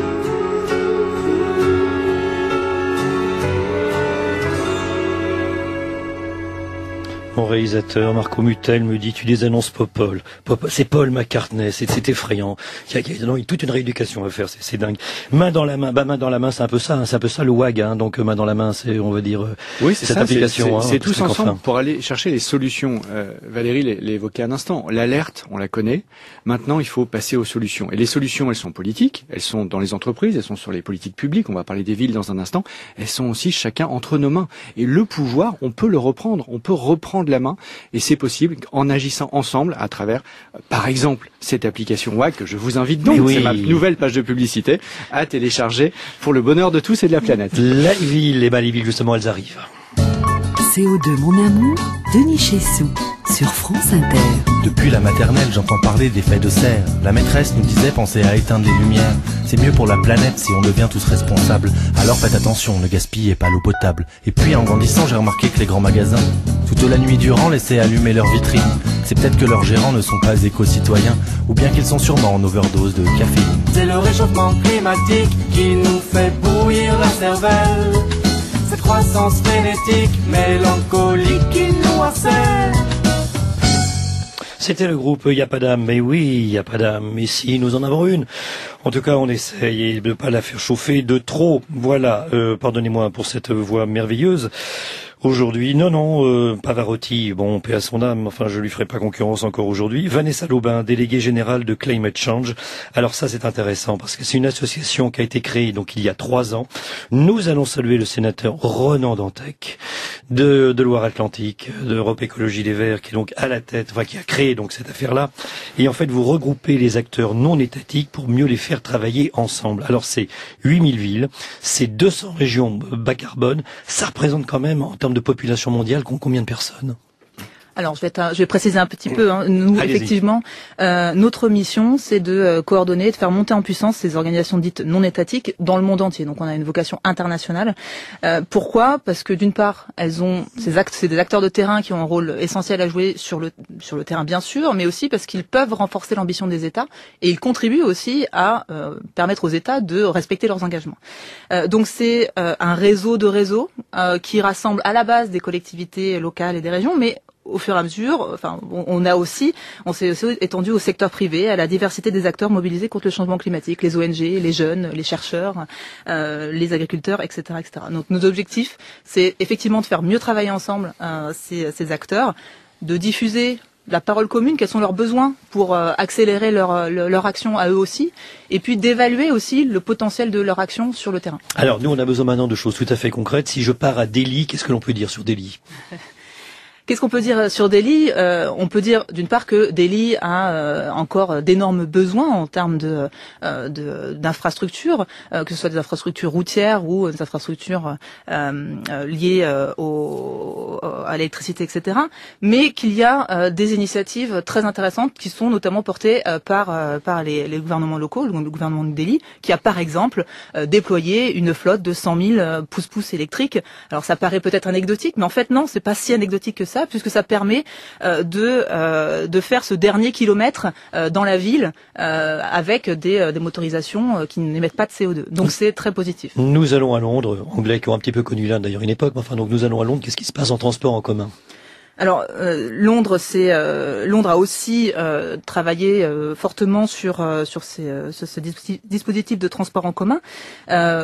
Mon réalisateur, Marco Mutel, me dit, tu désannonces Popol. Popol c'est Paul McCartney, c'est, c'est effrayant. Il y a, il y a non, il y a toute une rééducation à faire, c'est, c'est dingue. Main dans la main, bah, main dans la main, c'est un peu ça, hein, c'est un peu ça le W A G, hein, donc main dans la main, c'est, on va dire, oui, c'est cette ça, application. C'est, hein, c'est, c'est tous ensemble enfin. pour aller chercher les solutions. Euh, Valérie l'a évoqué un instant. L'alerte, on la connaît. Maintenant, il faut passer aux solutions. Et les solutions, elles sont politiques, elles sont dans les entreprises, elles sont sur les politiques publiques. On va parler des villes dans un instant. Elles sont aussi chacun entre nos mains. Et le pouvoir, on peut le reprendre. On peut reprendre la main. Et c'est possible en agissant ensemble à travers, par exemple, cette application W A G que je vous invite donc, oui. C'est ma nouvelle page de publicité, à télécharger pour le bonheur de tous et de la planète. La ville, et ben les villes justement, elles arrivent. C O deux, mon amour, Denis Chessou, sur France Inter. Depuis la maternelle, j'entends parler d'effets de serre. La maîtresse nous disait pensez à éteindre les lumières. C'est mieux pour la planète si on devient tous responsables. Alors faites attention, ne gaspillez pas l'eau potable. Et puis en grandissant, j'ai remarqué que les grands magasins, toute la nuit durant, laissaient allumer leurs vitrines. C'est peut-être que leurs gérants ne sont pas éco-citoyens, ou bien qu'ils sont sûrement en overdose de caféine. C'est le réchauffement climatique qui nous fait bouillir la cervelle. Cette croissance frénétique, mélancolique qui nous harcèle. C'était le groupe Y a pas d'âme, mais oui, y a pas d'âme, mais si, nous en avons une. En tout cas, on essaye de ne pas la faire chauffer de trop. Voilà, euh, pardonnez-moi pour cette voix merveilleuse. Aujourd'hui, non, non, euh, Pavarotti, bon, paix à son âme, enfin, je lui ferai pas concurrence encore aujourd'hui. Vanessa Lobin, déléguée générale de Climate Change. Alors ça, c'est intéressant, parce que c'est une association qui a été créée, donc, il y a trois ans. Nous allons saluer le sénateur Ronan Dantec, de, de Loire-Atlantique, d'Europe Écologie Les Verts, qui est donc à la tête, enfin, qui a créé, donc, cette affaire-là. Et en fait, vous regroupez les acteurs non étatiques pour mieux les faire travailler ensemble. Alors, c'est huit mille villes, c'est deux cents régions bas carbone. Ça représente quand même, en termes de population mondiale, combien de personnes? Alors, je vais, être, je vais préciser un petit peu. Hein. Nous, Allez-y. effectivement, euh, notre mission, c'est de euh, coordonner, de faire monter en puissance ces organisations dites non étatiques dans le monde entier. Donc, on a une vocation internationale. Euh, pourquoi ? Parce que d'une part, elles ont ces actes, c'est des acteurs de terrain qui ont un rôle essentiel à jouer sur le sur le terrain, bien sûr, mais aussi parce qu'ils peuvent renforcer l'ambition des États et ils contribuent aussi à euh, permettre aux États de respecter leurs engagements. Euh, donc, c'est euh, un réseau de réseaux euh, qui rassemble à la base des collectivités locales et des régions, mais au fur et à mesure, enfin, on a aussi, on s'est aussi étendu au secteur privé, à la diversité des acteurs mobilisés contre le changement climatique, les O N G, les jeunes, les chercheurs, euh, les agriculteurs, et cetera, et cetera. Donc, nos objectifs, c'est effectivement de faire mieux travailler ensemble euh, ces, ces acteurs, de diffuser la parole commune, quels sont leurs besoins pour euh, accélérer leur, leur, leur action à eux aussi, et puis d'évaluer aussi le potentiel de leur action sur le terrain. Alors, nous, on a besoin maintenant de choses tout à fait concrètes. Si je pars à Delhi, qu'est-ce que l'on peut dire sur Delhi ? Qu'est-ce qu'on peut dire sur Delhi ? euh, On peut dire d'une part que Delhi a euh, encore d'énormes besoins en termes de, euh, de d'infrastructures, euh, que ce soit des infrastructures routières ou des infrastructures euh, euh, liées euh, au, à l'électricité, et cetera. Mais qu'il y a euh, des initiatives très intéressantes qui sont notamment portées euh, par euh, par les, les gouvernements locaux, le, le gouvernement de Delhi, qui a par exemple euh, déployé une flotte de cent mille euh, pousse-pousse électriques. Alors ça paraît peut-être anecdotique, mais en fait non, c'est pas si anecdotique que ça, puisque ça permet euh, de euh, de faire ce dernier kilomètre euh, dans la ville euh, avec des, euh, des motorisations euh, qui n'émettent pas de C O deux. Donc c'est très positif. Nous allons à Londres, Anglais qui ont un petit peu connu l'Inde d'ailleurs une époque, mais enfin donc nous allons à Londres, qu'est-ce qui se passe en transport en commun ? Alors euh, Londres, c'est euh, Londres a aussi euh, travaillé euh, fortement sur euh, sur ces, euh, ce, ce dispositif de transport en commun. Euh,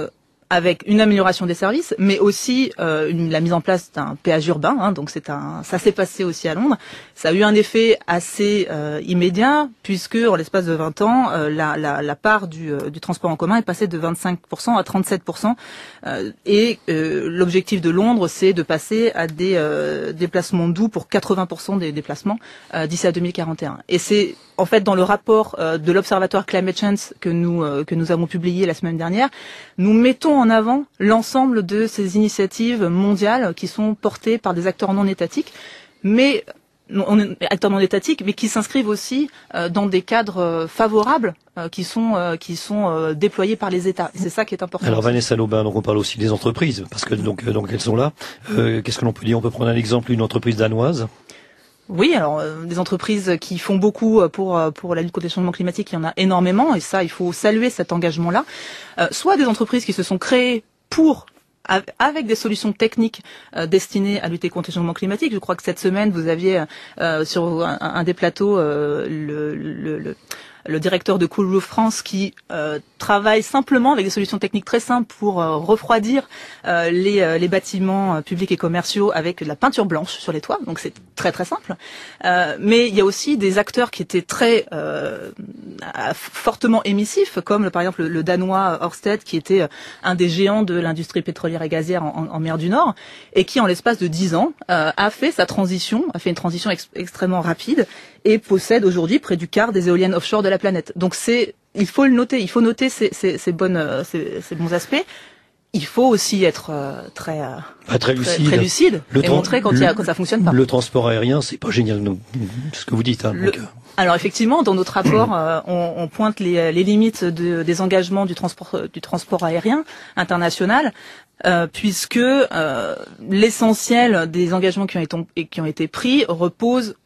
avec une amélioration des services, mais aussi euh, une, la mise en place d'un péage urbain. Hein, donc c'est un, ça s'est passé aussi à Londres. Ça a eu un effet assez euh, immédiat, puisque en l'espace de vingt ans, euh, la, la, la part du, euh, du transport en commun est passée de vingt-cinq pour cent à trente-sept pour cent. Euh, et euh, l'objectif de Londres, c'est de passer à des euh, déplacements doux pour quatre-vingts pour cent des déplacements euh, d'ici à deux mille quarante et un. Et c'est en fait dans le rapport euh, de l'Observatoire Climate Change que nous euh, que nous avons publié la semaine dernière, nous mettons en avant l'ensemble de ces initiatives mondiales qui sont portées par des acteurs non étatiques, mais non, acteurs non étatiques, mais qui s'inscrivent aussi euh, dans des cadres euh, favorables euh, qui sont euh, qui sont euh, déployés par les États. C'est ça qui est important. Alors Vanessa Lobin, donc on parle aussi des entreprises, parce que donc euh, donc elles sont là. Euh, qu'est-ce que l'on peut dire? On peut prendre un exemple, une entreprise danoise. Oui, alors euh, des entreprises qui font beaucoup pour pour la lutte contre le changement climatique, il y en a énormément, et ça, il faut saluer cet engagement-là. Euh, soit des entreprises qui se sont créées pour avec des solutions techniques euh, destinées à lutter contre le changement climatique. Je crois que cette semaine, vous aviez euh, sur un, un des plateaux euh, le, le, le le directeur de Cool Roof France qui euh, travaille simplement avec des solutions techniques très simples pour euh, refroidir euh, les, euh, les bâtiments euh, publics et commerciaux avec de la peinture blanche sur les toits. Donc c'est très très simple. Euh, mais il y a aussi des acteurs qui étaient très euh, fortement émissifs, comme par exemple le, le danois Ørsted, qui était euh, un des géants de l'industrie pétrolière et gazière en, en, en mer du Nord, et qui en l'espace de dix ans euh, a fait sa transition, a fait une transition ex- extrêmement rapide, et possède aujourd'hui près du quart des éoliennes offshore de la planète. Donc c'est, il faut le noter, il faut noter ces, ces, ces, bonnes, ces, ces bons aspects. Il faut aussi être euh, très, euh, ah, très lucide, très lucide le et montrer quand, le, il y a, quand ça fonctionne pas. Le transport aérien, c'est pas génial, non, ce que vous dites. Hein, le, donc, euh... Alors effectivement, dans notre rapport, euh, on, on pointe les, les limites de, des engagements du transport, du transport aérien international. Euh, puisque euh, l'essentiel des engagements qui ont été, qui ont été pris repose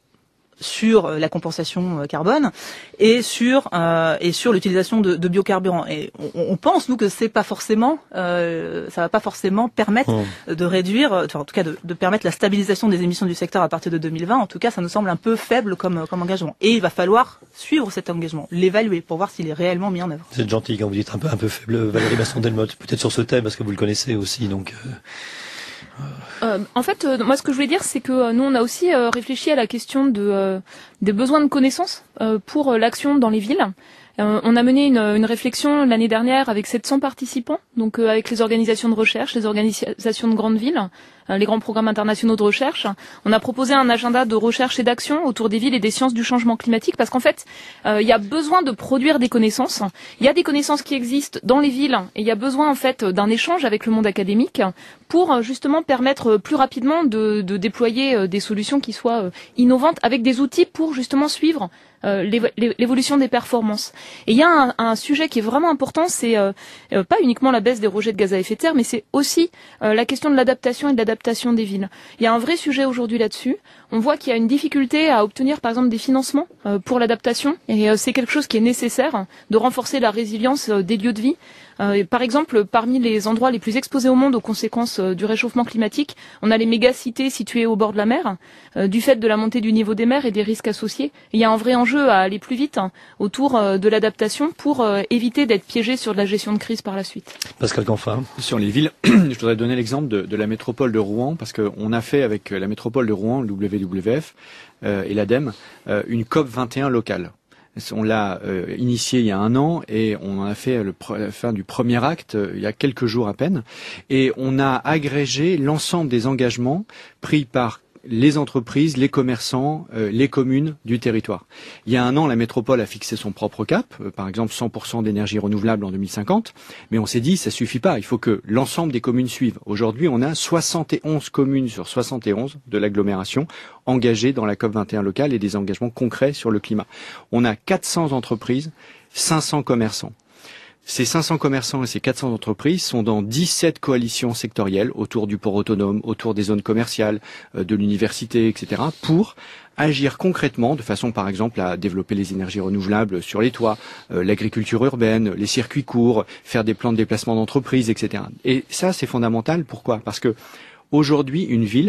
sur la compensation carbone et sur euh, et sur l'utilisation de, de biocarburants. Et on, on pense nous que c'est pas forcément, euh, ça va pas forcément permettre mmh. de réduire, enfin, en tout cas de, de permettre la stabilisation des émissions du secteur à partir de deux mille vingt. En tout cas, ça nous semble un peu faible comme comme engagement. Et il va falloir suivre cet engagement, l'évaluer pour voir s'il est réellement mis en œuvre. C'est gentil quand vous dites un peu un peu faible, Valérie Masson-Delmotte. Peut-être sur ce thème parce que vous le connaissez aussi, donc. Euh... Euh, en fait, euh, moi, ce que je voulais dire, c'est que euh, nous, on a aussi euh, réfléchi à la question de, euh, des besoins de connaissances euh, pour euh, l'action dans les villes. Euh, on a mené une, une réflexion l'année dernière avec sept cents participants, donc euh, avec les organisations de recherche, les organisations de grandes villes, euh, les grands programmes internationaux de recherche. On a proposé un agenda de recherche et d'action autour des villes et des sciences du changement climatique, parce qu'en fait, euh, il y a besoin de produire des connaissances. Il y a des connaissances qui existent dans les villes, et il y a besoin en fait d'un échange avec le monde académique pour justement permettre plus rapidement de, de déployer des solutions qui soient innovantes, avec des outils pour justement suivre Euh, l'évolution des performances. Et il y a un, un sujet qui est vraiment important, c'est euh, euh, pas uniquement la baisse des rejets de gaz à effet de serre, mais c'est aussi euh, la question de l'adaptation et de l'adaptation des villes. Il y a un vrai sujet aujourd'hui là-dessus. On voit qu'il y a une difficulté à obtenir par exemple des financements euh, pour l'adaptation, et euh, c'est quelque chose qui est nécessaire, de renforcer la résilience euh, des lieux de vie. Euh, par exemple, parmi les endroits les plus exposés au monde aux conséquences euh, du réchauffement climatique, on a les mégacités situées au bord de la mer, euh, du fait de la montée du niveau des mers et des risques associés. Il y a un vrai enjeu à aller plus vite hein, autour euh, de l'adaptation pour euh, éviter d'être piégé sur de la gestion de crise par la suite. Pascal Canfin. Sur les villes, je voudrais donner l'exemple de, de la métropole de Rouen, parce qu'on a fait avec la métropole de Rouen, le W W F euh, et l'ADEME, euh, une COP vingt et un locale. On l'a euh, initié il y a un an et on en a fait le pre- la fin du premier acte euh, il y a quelques jours à peine. Et on a agrégé l'ensemble des engagements pris par les entreprises, les commerçants, euh, les communes du territoire. Il y a un an, la métropole a fixé son propre cap, euh, par exemple cent pour cent d'énergie renouvelable en deux mille cinquante, mais on s'est dit ça suffit pas, il faut que l'ensemble des communes suivent. Aujourd'hui, on a soixante et onze communes sur soixante et onze de l'agglomération engagées dans la COP vingt et un locale et des engagements concrets sur le climat. On a quatre cents entreprises, cinq cents commerçants. Ces cinq cents commerçants et ces quatre cents entreprises sont dans dix-sept coalitions sectorielles autour du port autonome, autour des zones commerciales, euh, de l'université, et cetera, pour agir concrètement, de façon par exemple à développer les énergies renouvelables sur les toits, euh, l'agriculture urbaine, les circuits courts, faire des plans de déplacement d'entreprise, et cetera. Et ça, c'est fondamental. Pourquoi ? Parce que aujourd'hui, une ville,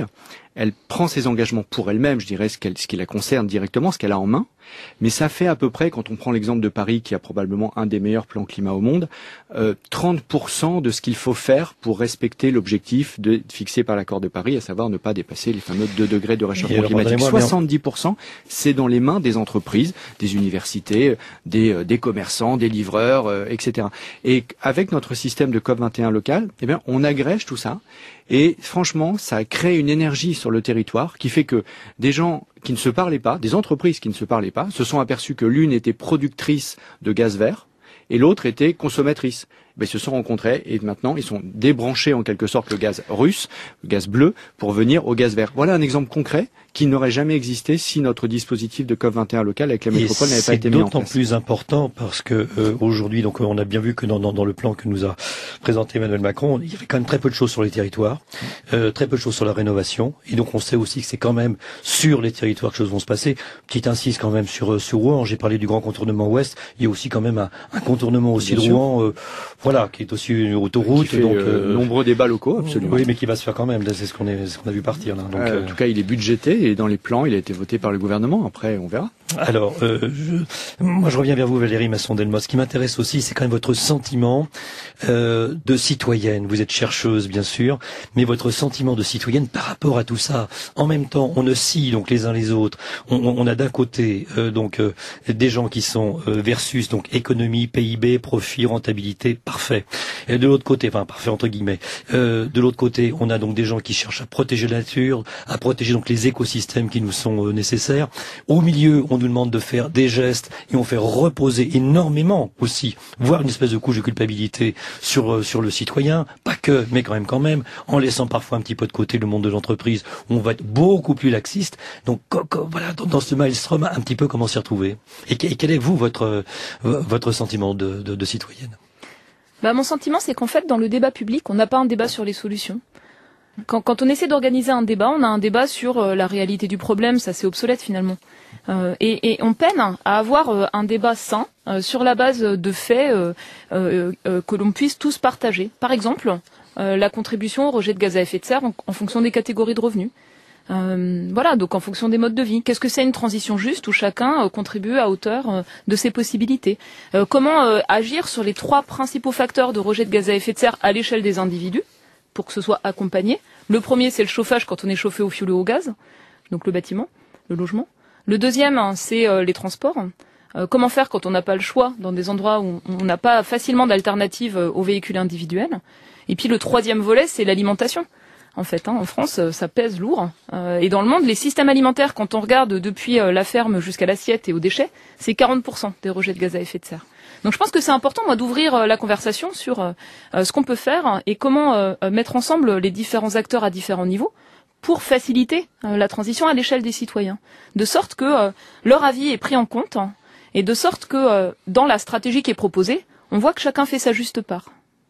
elle prend ses engagements pour elle-même, je dirais, ce, qu'elle, ce qui la concerne directement, ce qu'elle a en main. Mais ça fait à peu près, quand on prend l'exemple de Paris, qui a probablement un des meilleurs plans climat au monde, euh, trente pour cent de ce qu'il faut faire pour respecter l'objectif de, fixé par l'accord de Paris, à savoir ne pas dépasser les fameux deux degrés de réchauffement climatique. soixante-dix pour cent, c'est dans les mains des entreprises, des universités, des, euh, des commerçants, des livreurs, euh, et cetera. Et avec notre système de COP vingt et un local, eh bien, on agrège tout ça. Et franchement, ça crée une énergie sur le territoire qui fait que des gens qui ne se parlaient pas, des entreprises qui ne se parlaient pas, se sont aperçus que l'une était productrice de gaz vert et l'autre était consommatrice. Ben, ils se sont rencontrés et maintenant ils sont débranchés en quelque sorte le gaz russe, le gaz bleu, pour venir au gaz vert. Voilà un exemple concret qui n'aurait jamais existé si notre dispositif de COP vingt et un local avec la métropole n'avait pas été mis en place. C'est d'autant plus important parce que euh, aujourd'hui, donc on a bien vu que dans, dans, dans le plan que nous a présenté Emmanuel Macron, il y avait quand même très peu de choses sur les territoires, euh, très peu de choses sur la rénovation, et donc on sait aussi que c'est quand même sur les territoires que les choses vont se passer. Petite insiste quand même sur sur Rouen. J'ai parlé du grand contournement ouest. Il y a aussi quand même un, un contournement aussi bien de Rouen, euh, voilà, qui est aussi une autoroute. Qui fait, donc euh, nombreux débats locaux, absolument. Oui, mais qui va se faire quand même. C'est ce qu'on est, ce qu'on a vu partir là. Donc, euh, en tout cas, il est budgété. Et dans les plans, il a été voté par le gouvernement. Après, on verra. Alors, euh, je, moi, je reviens vers vous, Valérie Masson-Delmotte. Ce qui m'intéresse aussi, c'est quand même votre sentiment euh, de citoyenne. Vous êtes chercheuse, bien sûr, mais votre sentiment de citoyenne par rapport à tout ça. En même temps, on oscille donc les uns les autres. On, on a d'un côté euh, donc euh, des gens qui sont euh, versus donc économie, P I B, profit, rentabilité, parfait. Et de l'autre côté, enfin parfait entre guillemets. Euh, de l'autre côté, on a donc des gens qui cherchent à protéger la nature, à protéger donc les écosystèmes qui nous sont euh, nécessaires. Au milieu, on nous demande de faire des gestes et on fait reposer énormément aussi, voire une espèce de couche de culpabilité sur euh, sur le citoyen, pas que, mais quand même quand même, en laissant parfois un petit peu de côté le monde de l'entreprise où on va être beaucoup plus laxiste. Donc co- co- voilà, dans, dans ce maelstrom, un petit peu comment s'y retrouver. Et, et quel est vous votre euh, votre sentiment de, de, de citoyenne? Bah, mon sentiment, c'est qu'en fait, dans le débat public, on n'a pas un débat sur les solutions. Quand, quand on essaie d'organiser un débat, on a un débat sur euh, la réalité du problème, ça c'est obsolète finalement. Euh, et, et on peine à avoir euh, un débat sain euh, sur la base de faits euh, euh, euh, que l'on puisse tous partager. Par exemple, euh, la contribution au rejet de gaz à effet de serre en, en fonction des catégories de revenus. Euh, voilà, donc en fonction des modes de vie. Qu'est-ce que c'est une transition juste où chacun euh, contribue à hauteur euh, de ses possibilités? euh, Comment euh, agir sur les trois principaux facteurs de rejet de gaz à effet de serre à l'échelle des individus pour que ce soit accompagné? Le premier, c'est le chauffage quand on est chauffé au fioul ou au gaz, donc le bâtiment, le logement. Le deuxième, hein, c'est euh, les transports. Euh, comment faire quand on n'a pas le choix dans des endroits où on n'a pas facilement d'alternative euh, aux véhicules individuels? Et puis le troisième volet, c'est l'alimentation. En fait, hein, en France, ça pèse lourd. Euh, et dans le monde, les systèmes alimentaires, quand on regarde depuis euh, la ferme jusqu'à l'assiette et aux déchets, c'est quarante pour cent des rejets de gaz à effet de serre. Donc je pense que c'est important, moi, d'ouvrir euh, la conversation sur euh, ce qu'on peut faire et comment euh, mettre ensemble les différents acteurs à différents niveaux pour faciliter euh, la transition à l'échelle des citoyens, de sorte que euh, leur avis est pris en compte et de sorte que euh, dans la stratégie qui est proposée, on voit que chacun fait sa juste part.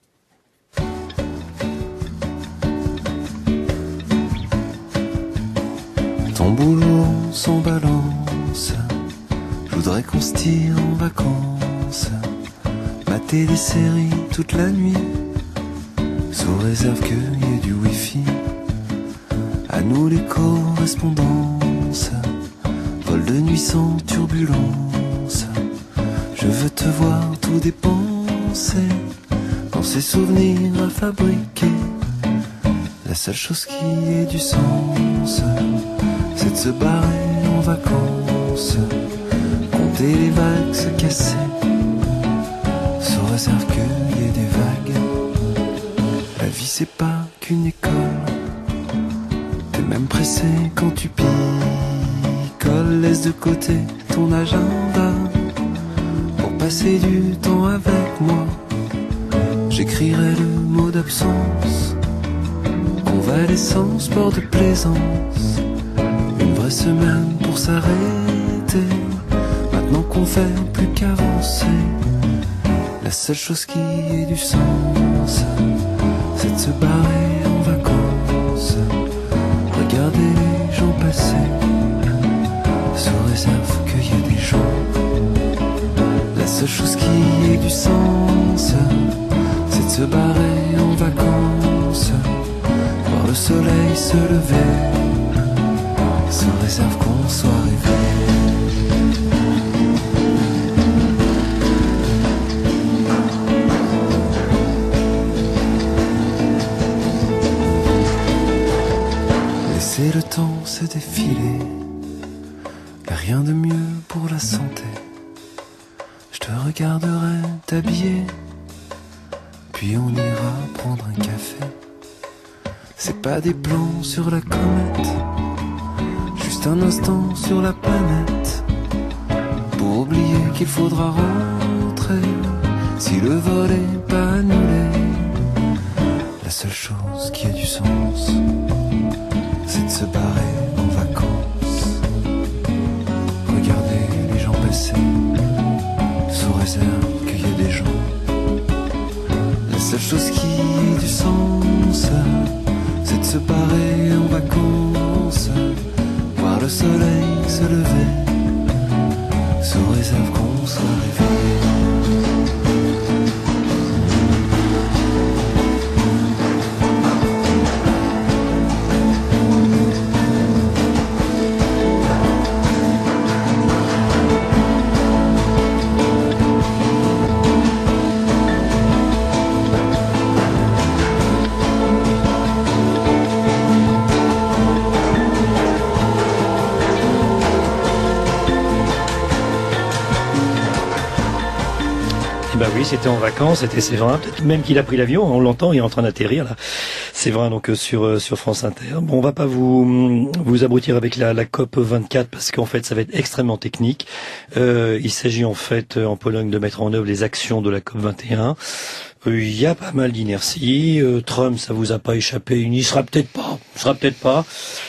Ton boulot, son balance. Je voudrais qu'on se tire en vacances. Mater des séries toute la nuit. Sous réserve qu'il y ait du wifi. À nous les correspondances. Vol de nuit sans turbulence. Je veux te voir tout dépenser. Dans ces souvenirs à fabriquer. La seule chose qui ait du sens, c'est de se barrer en vacances, compter les vagues se casser, sous réserve qu'il y ait des vagues. La vie c'est pas qu'une école, t'es même pressé quand tu picoles. Laisse de côté ton agenda, pour passer du temps avec moi. J'écrirai le mot d'absence, convalescence, sport de plaisance. Une vraie semaine pour s'arrêter, maintenant qu'on fait plus qu'avancer. La seule chose qui ait du sens, c'est de se barrer en vacances. Regarder les gens passer, sous réserve qu'il y ait des gens. La seule chose qui ait du sens, c'est de se barrer en vacances. Voir le soleil se lever, sous réserve qu'on soit réveillé. Laissez le temps se défiler, y'a rien de mieux pour la santé. Je te regarderai t'habiller, puis on ira prendre un café. C'est pas des plans sur la comète, juste un instant sur la planète, pour oublier qu'il faudra rentrer si le vol est pas annulé. La seule chose qui a du sens, c'est de se barrer en vacances. Regardez les gens passer, sous réserve qu'il y ait des gens. La seule chose qui ait du sens, c'est de se barrer en vacances, voir le soleil se lever, sous réserve qu'on soit réveillé. Bah oui, c'était en vacances, c'était Séverin, peut-être même qu'il a pris l'avion, on l'entend, il est en train d'atterrir là. Séverin donc sur sur France Inter. Bon, on va pas vous vous abrutir avec la, la COP vingt-quatre parce qu'en fait ça va être extrêmement technique. Euh, il s'agit en fait en Pologne de mettre en œuvre les actions de la COP vingt et un. Il y a pas mal d'inertie. Euh, Trump, ça vous a pas échappé, il n'y sera peut-être pas, il sera peut-être pas.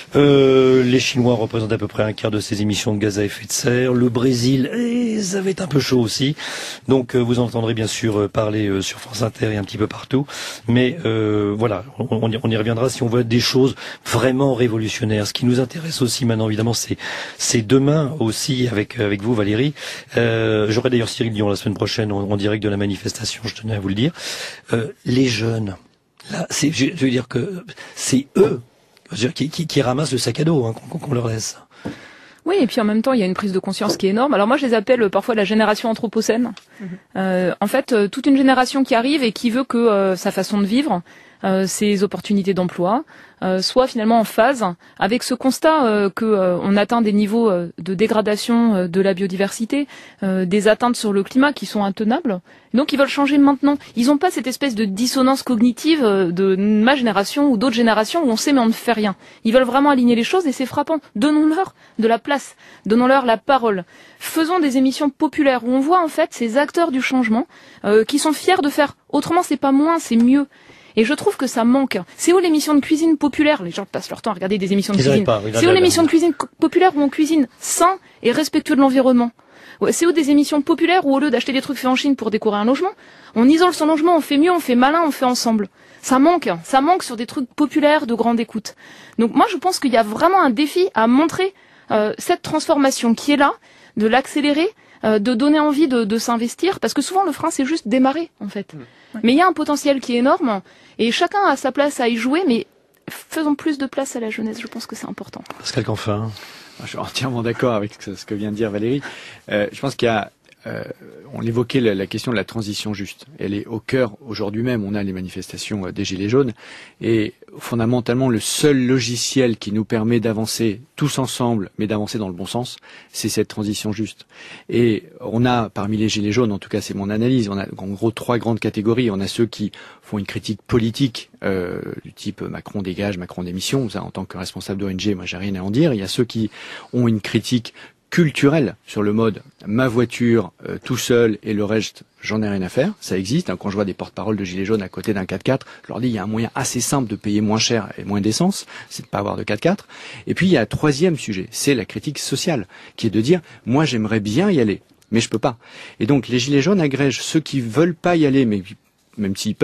Euh, les Chinois représentent à peu près un quart de ces émissions de gaz à effet de serre. Le Brésil, eh, ça va être un peu chaud aussi. Donc euh, vous entendrez bien sûr euh, parler euh, sur France Inter et un petit peu partout. Mais euh, voilà, on, on, y, on y reviendra si on veut des choses vraiment révolutionnaires. Ce qui nous intéresse aussi maintenant, évidemment, c'est c'est demain aussi avec avec vous, Valérie. Euh, J'aurai d'ailleurs Cyril Dion la semaine prochaine en, en direct de la manifestation. Je tenais à vous le dire. Euh, les jeunes, là, c'est, je, je veux dire que c'est eux je veux dire, qui, qui, qui ramassent le sac à dos hein, qu'on, qu'on leur laisse. Oui, et puis en même temps, il y a une prise de conscience qui est énorme. Alors moi, je les appelle parfois la génération anthropocène. Mmh. Euh, en fait, euh, toute une génération qui arrive et qui veut que euh, sa façon de vivre, euh, ses opportunités d'emploi, euh, soit finalement en phase avec ce constat euh, que euh, on atteint des niveaux euh, de dégradation euh, de la biodiversité, euh, des atteintes sur le climat qui sont intenables. Donc ils veulent changer maintenant. Ils n'ont pas cette espèce de dissonance cognitive euh, de ma génération ou d'autres générations où on sait mais on ne fait rien. Ils veulent vraiment aligner les choses et c'est frappant. Donnons-leur de la place, donnons-leur la parole. Faisons des émissions populaires où on voit en fait ces acteurs du changement euh, qui sont fiers de faire autrement, c'est pas moins, c'est mieux. Et je trouve que ça manque. C'est où l'émission de cuisine populaire? Les gens passent leur temps à regarder des émissions de ils cuisine. pas, oui, c'est où l'émission de cuisine populaire où on cuisine sain et respectueux de l'environnement? C'est où des émissions populaires où au lieu d'acheter des trucs faits en Chine pour décorer un logement, on isole son logement, on fait mieux, on fait malin, on fait ensemble. Ça manque, ça manque sur des trucs populaires de grande écoute. Donc moi je pense qu'il y a vraiment un défi à montrer euh, cette transformation qui est là, de l'accélérer, euh, de donner envie de, de s'investir, parce que souvent le frein c'est juste démarrer en fait. Mmh. Mais il y a un potentiel qui est énorme et chacun a sa place à y jouer, mais faisons plus de place à la jeunesse, je pense que c'est important. Pascal Canfin. Je suis entièrement d'accord avec ce que vient de dire Valérie. Euh, je pense qu'il y a, euh, on évoquait la, la question de la transition juste. Elle est au cœur, aujourd'hui même, on a les manifestations des Gilets jaunes. Et fondamentalement, le seul logiciel qui nous permet d'avancer tous ensemble, mais d'avancer dans le bon sens, c'est cette transition juste. Et on a, parmi les Gilets jaunes, en tout cas c'est mon analyse, on a en gros trois grandes catégories. On a ceux qui font une critique politique euh, du type Macron dégage, Macron démission. Ça, en tant que responsable d'O N G, moi j'ai rien à en dire. Il y a ceux qui ont une critique culturelle sur le mode ma voiture euh, tout seul et le reste j'en ai rien à faire. Ça existe. Hein, quand je vois des porte-paroles de Gilets jaunes à côté d'un quatre-quatre, je leur dis il y a un moyen assez simple de payer moins cher et moins d'essence, c'est de pas avoir de quatre-quatre. Et puis il y a un troisième sujet, c'est la critique sociale, qui est de dire moi j'aimerais bien y aller, mais je peux pas. Et donc les Gilets jaunes agrègent ceux qui veulent pas y aller, mais même s'ils peuvent,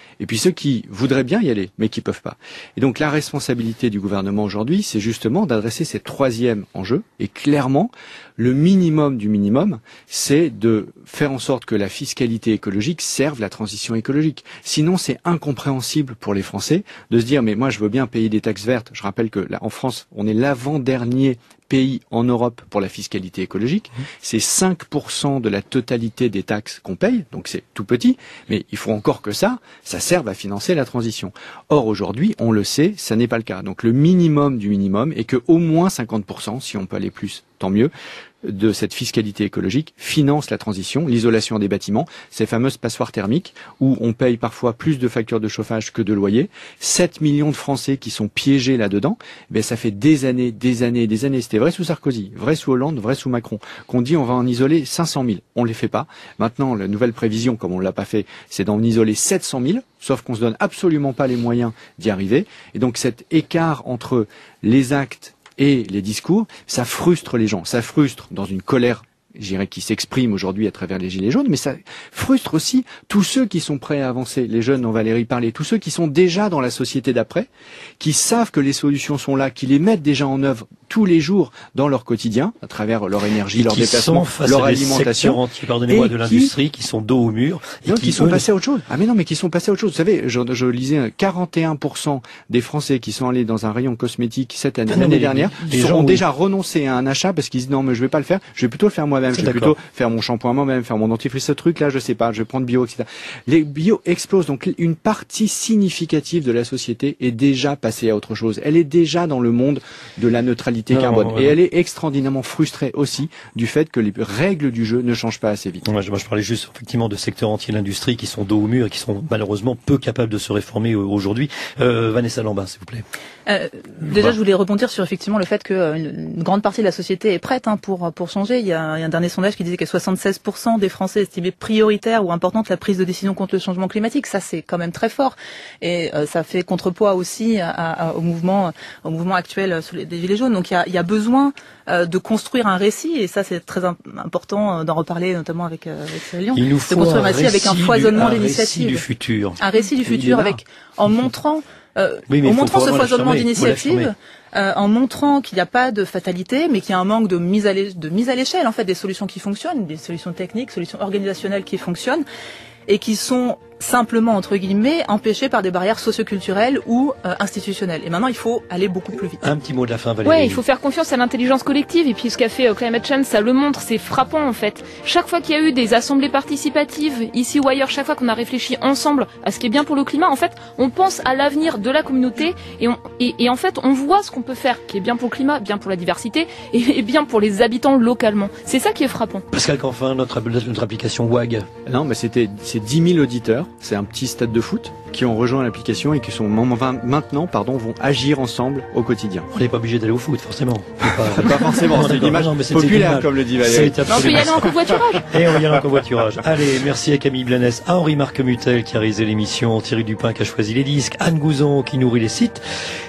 et puis ceux qui voudraient bien y aller, mais qui peuvent pas. Et donc la responsabilité du gouvernement aujourd'hui, c'est justement d'adresser ces troisième enjeu. Et clairement, le minimum du minimum, c'est de faire en sorte que la fiscalité écologique serve la transition écologique. Sinon, c'est incompréhensible pour les Français de se dire, mais moi, je veux bien payer des taxes vertes. Je rappelle que là, en France, on est l'avant-dernier pays en Europe pour la fiscalité écologique. C'est cinq pour cent de la totalité des taxes qu'on paye, donc c'est tout petit, mais il faut encore que ça, ça serve à financer la transition. Or, aujourd'hui, on le sait, ça n'est pas le cas. Donc le minimum du minimum est que au moins cinquante pour cent, si on peut aller plus, tant mieux, de cette fiscalité écologique finance la transition, l'isolation des bâtiments, ces fameuses passoires thermiques où on paye parfois plus de factures de chauffage que de loyer. sept millions de Français qui sont piégés là-dedans. Ben ça fait des années, des années, des années. C'était vrai sous Sarkozy, vrai sous Hollande, vrai sous Macron, qu'on dit on va en isoler cinq cent mille. On ne les fait pas. Maintenant, la nouvelle prévision, comme on ne l'a pas fait, c'est d'en isoler sept cent mille, sauf qu'on se donne absolument pas les moyens d'y arriver. Et donc cet écart entre les actes et les discours, ça frustre les gens, ça frustre dans une colère, je dirais, qui s'exprime aujourd'hui à travers les Gilets jaunes, mais ça frustre aussi tous ceux qui sont prêts à avancer, les jeunes dont Valérie parlait, tous ceux qui sont déjà dans la société d'après, qui savent que les solutions sont là, qui les mettent déjà en œuvre tous les jours dans leur quotidien, à travers leur énergie, leur déplacement, leur alimentation. Entiers, pardonnez-moi, de l'industrie qui, qui sont dos au mur. Et non, qui, qui sont eux, passés à autre chose. Ah mais non, mais qui sont passés à autre chose. Vous savez, je, je lisais quarante et un pour cent des Français qui sont allés dans un rayon cosmétique cette année, ah l'année dernière, les, les gens ont oui. déjà renoncé à un achat parce qu'ils disent non, mais je vais pas le faire, je vais plutôt le faire moi-même, je vais plutôt faire mon shampoing moi-même, faire mon dentifrice, ce truc là, je sais pas, je vais prendre bio, et cetera. Les bio explosent, donc une partie significative de la société est déjà passée à autre chose. Elle est déjà dans le monde de la neutralité non, carbone. Non, et elle est extraordinairement frustrée aussi du fait que les règles du jeu ne changent pas assez vite. Moi, je, moi, je parlais juste effectivement de secteurs entiers de l'industrie qui sont dos au mur et qui sont malheureusement peu capables de se réformer aujourd'hui. Euh, Vanessa Lambin, s'il vous plaît. Euh, déjà, voilà. Je voulais rebondir sur effectivement le fait qu'une une grande partie de la société est prête hein, pour pour changer. Il y, a, il y a un dernier sondage qui disait que soixante-seize pour cent des Français estimaient prioritaire ou importante la prise de décision contre le changement climatique. Ça, c'est quand même très fort et euh, ça fait contrepoids aussi à, à, au mouvement au mouvement actuel sur les, des Gilets jaunes. Donc, il y a, il y a besoin euh, de construire un récit et ça, c'est très im- important d'en reparler notamment avec euh, avec Cyril Lyon. Il nous faut de construire un un récit avec un foisonnement d'initiatives. Un récit du futur. Un récit du futur avec en montrant Euh, oui, en montrant ce foisonnement d'initiatives, euh, en montrant qu'il n'y a pas de fatalité, mais qu'il y a un manque de mise à l'é- de mise à l'échelle en fait des solutions qui fonctionnent, des solutions techniques, solutions organisationnelles qui fonctionnent et qui sont simplement entre guillemets empêchées par des barrières socioculturelles ou euh, institutionnelles. Et maintenant, il faut aller beaucoup plus vite. Un petit mot de la fin, Valérie. Ouais, il faut faire confiance à l'intelligence collective. Et puis ce qu'a fait euh, Climate Change, ça le montre. C'est frappant en fait. Chaque fois qu'il y a eu des assemblées participatives, ici ou ailleurs, chaque fois qu'on a réfléchi ensemble à ce qui est bien pour le climat, en fait, on pense à l'avenir de la communauté et, on, et, et en fait, on voit ce qu'on peut faire, qui est bien pour le climat, bien pour la diversité et, et bien pour les habitants localement. C'est ça qui est frappant. Pascal Canfin, notre, notre application W A G. Non, mais c'était c'est dix mille auditeurs. C'est un petit stade de foot qui ont rejoint l'application et qui sont maintenant, pardon, vont agir ensemble au quotidien. On n'est pas obligé d'aller au foot, forcément. Pas, pas forcément. C'est une image non, populaire, image. Comme le dit Valérie. On peut y aller en covoiturage. Et on y aller en covoiturage. Allez, merci à Camille Blanès, à Henri-Marc Mutel qui a réalisé l'émission, Thierry Dupin qui a choisi les disques, Anne Gouzon qui nourrit les sites.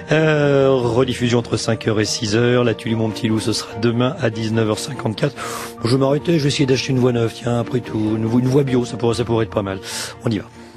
Euh, rediffusion entre cinq heures et six heures. La Tuile Mon Petit Loup, ce sera demain à dix-neuf heures cinquante-quatre. Je vais m'arrêter, je vais essayer d'acheter une voix neuve. Tiens, après tout, une voix bio, ça pourrait, ça pourrait être pas mal. On y va.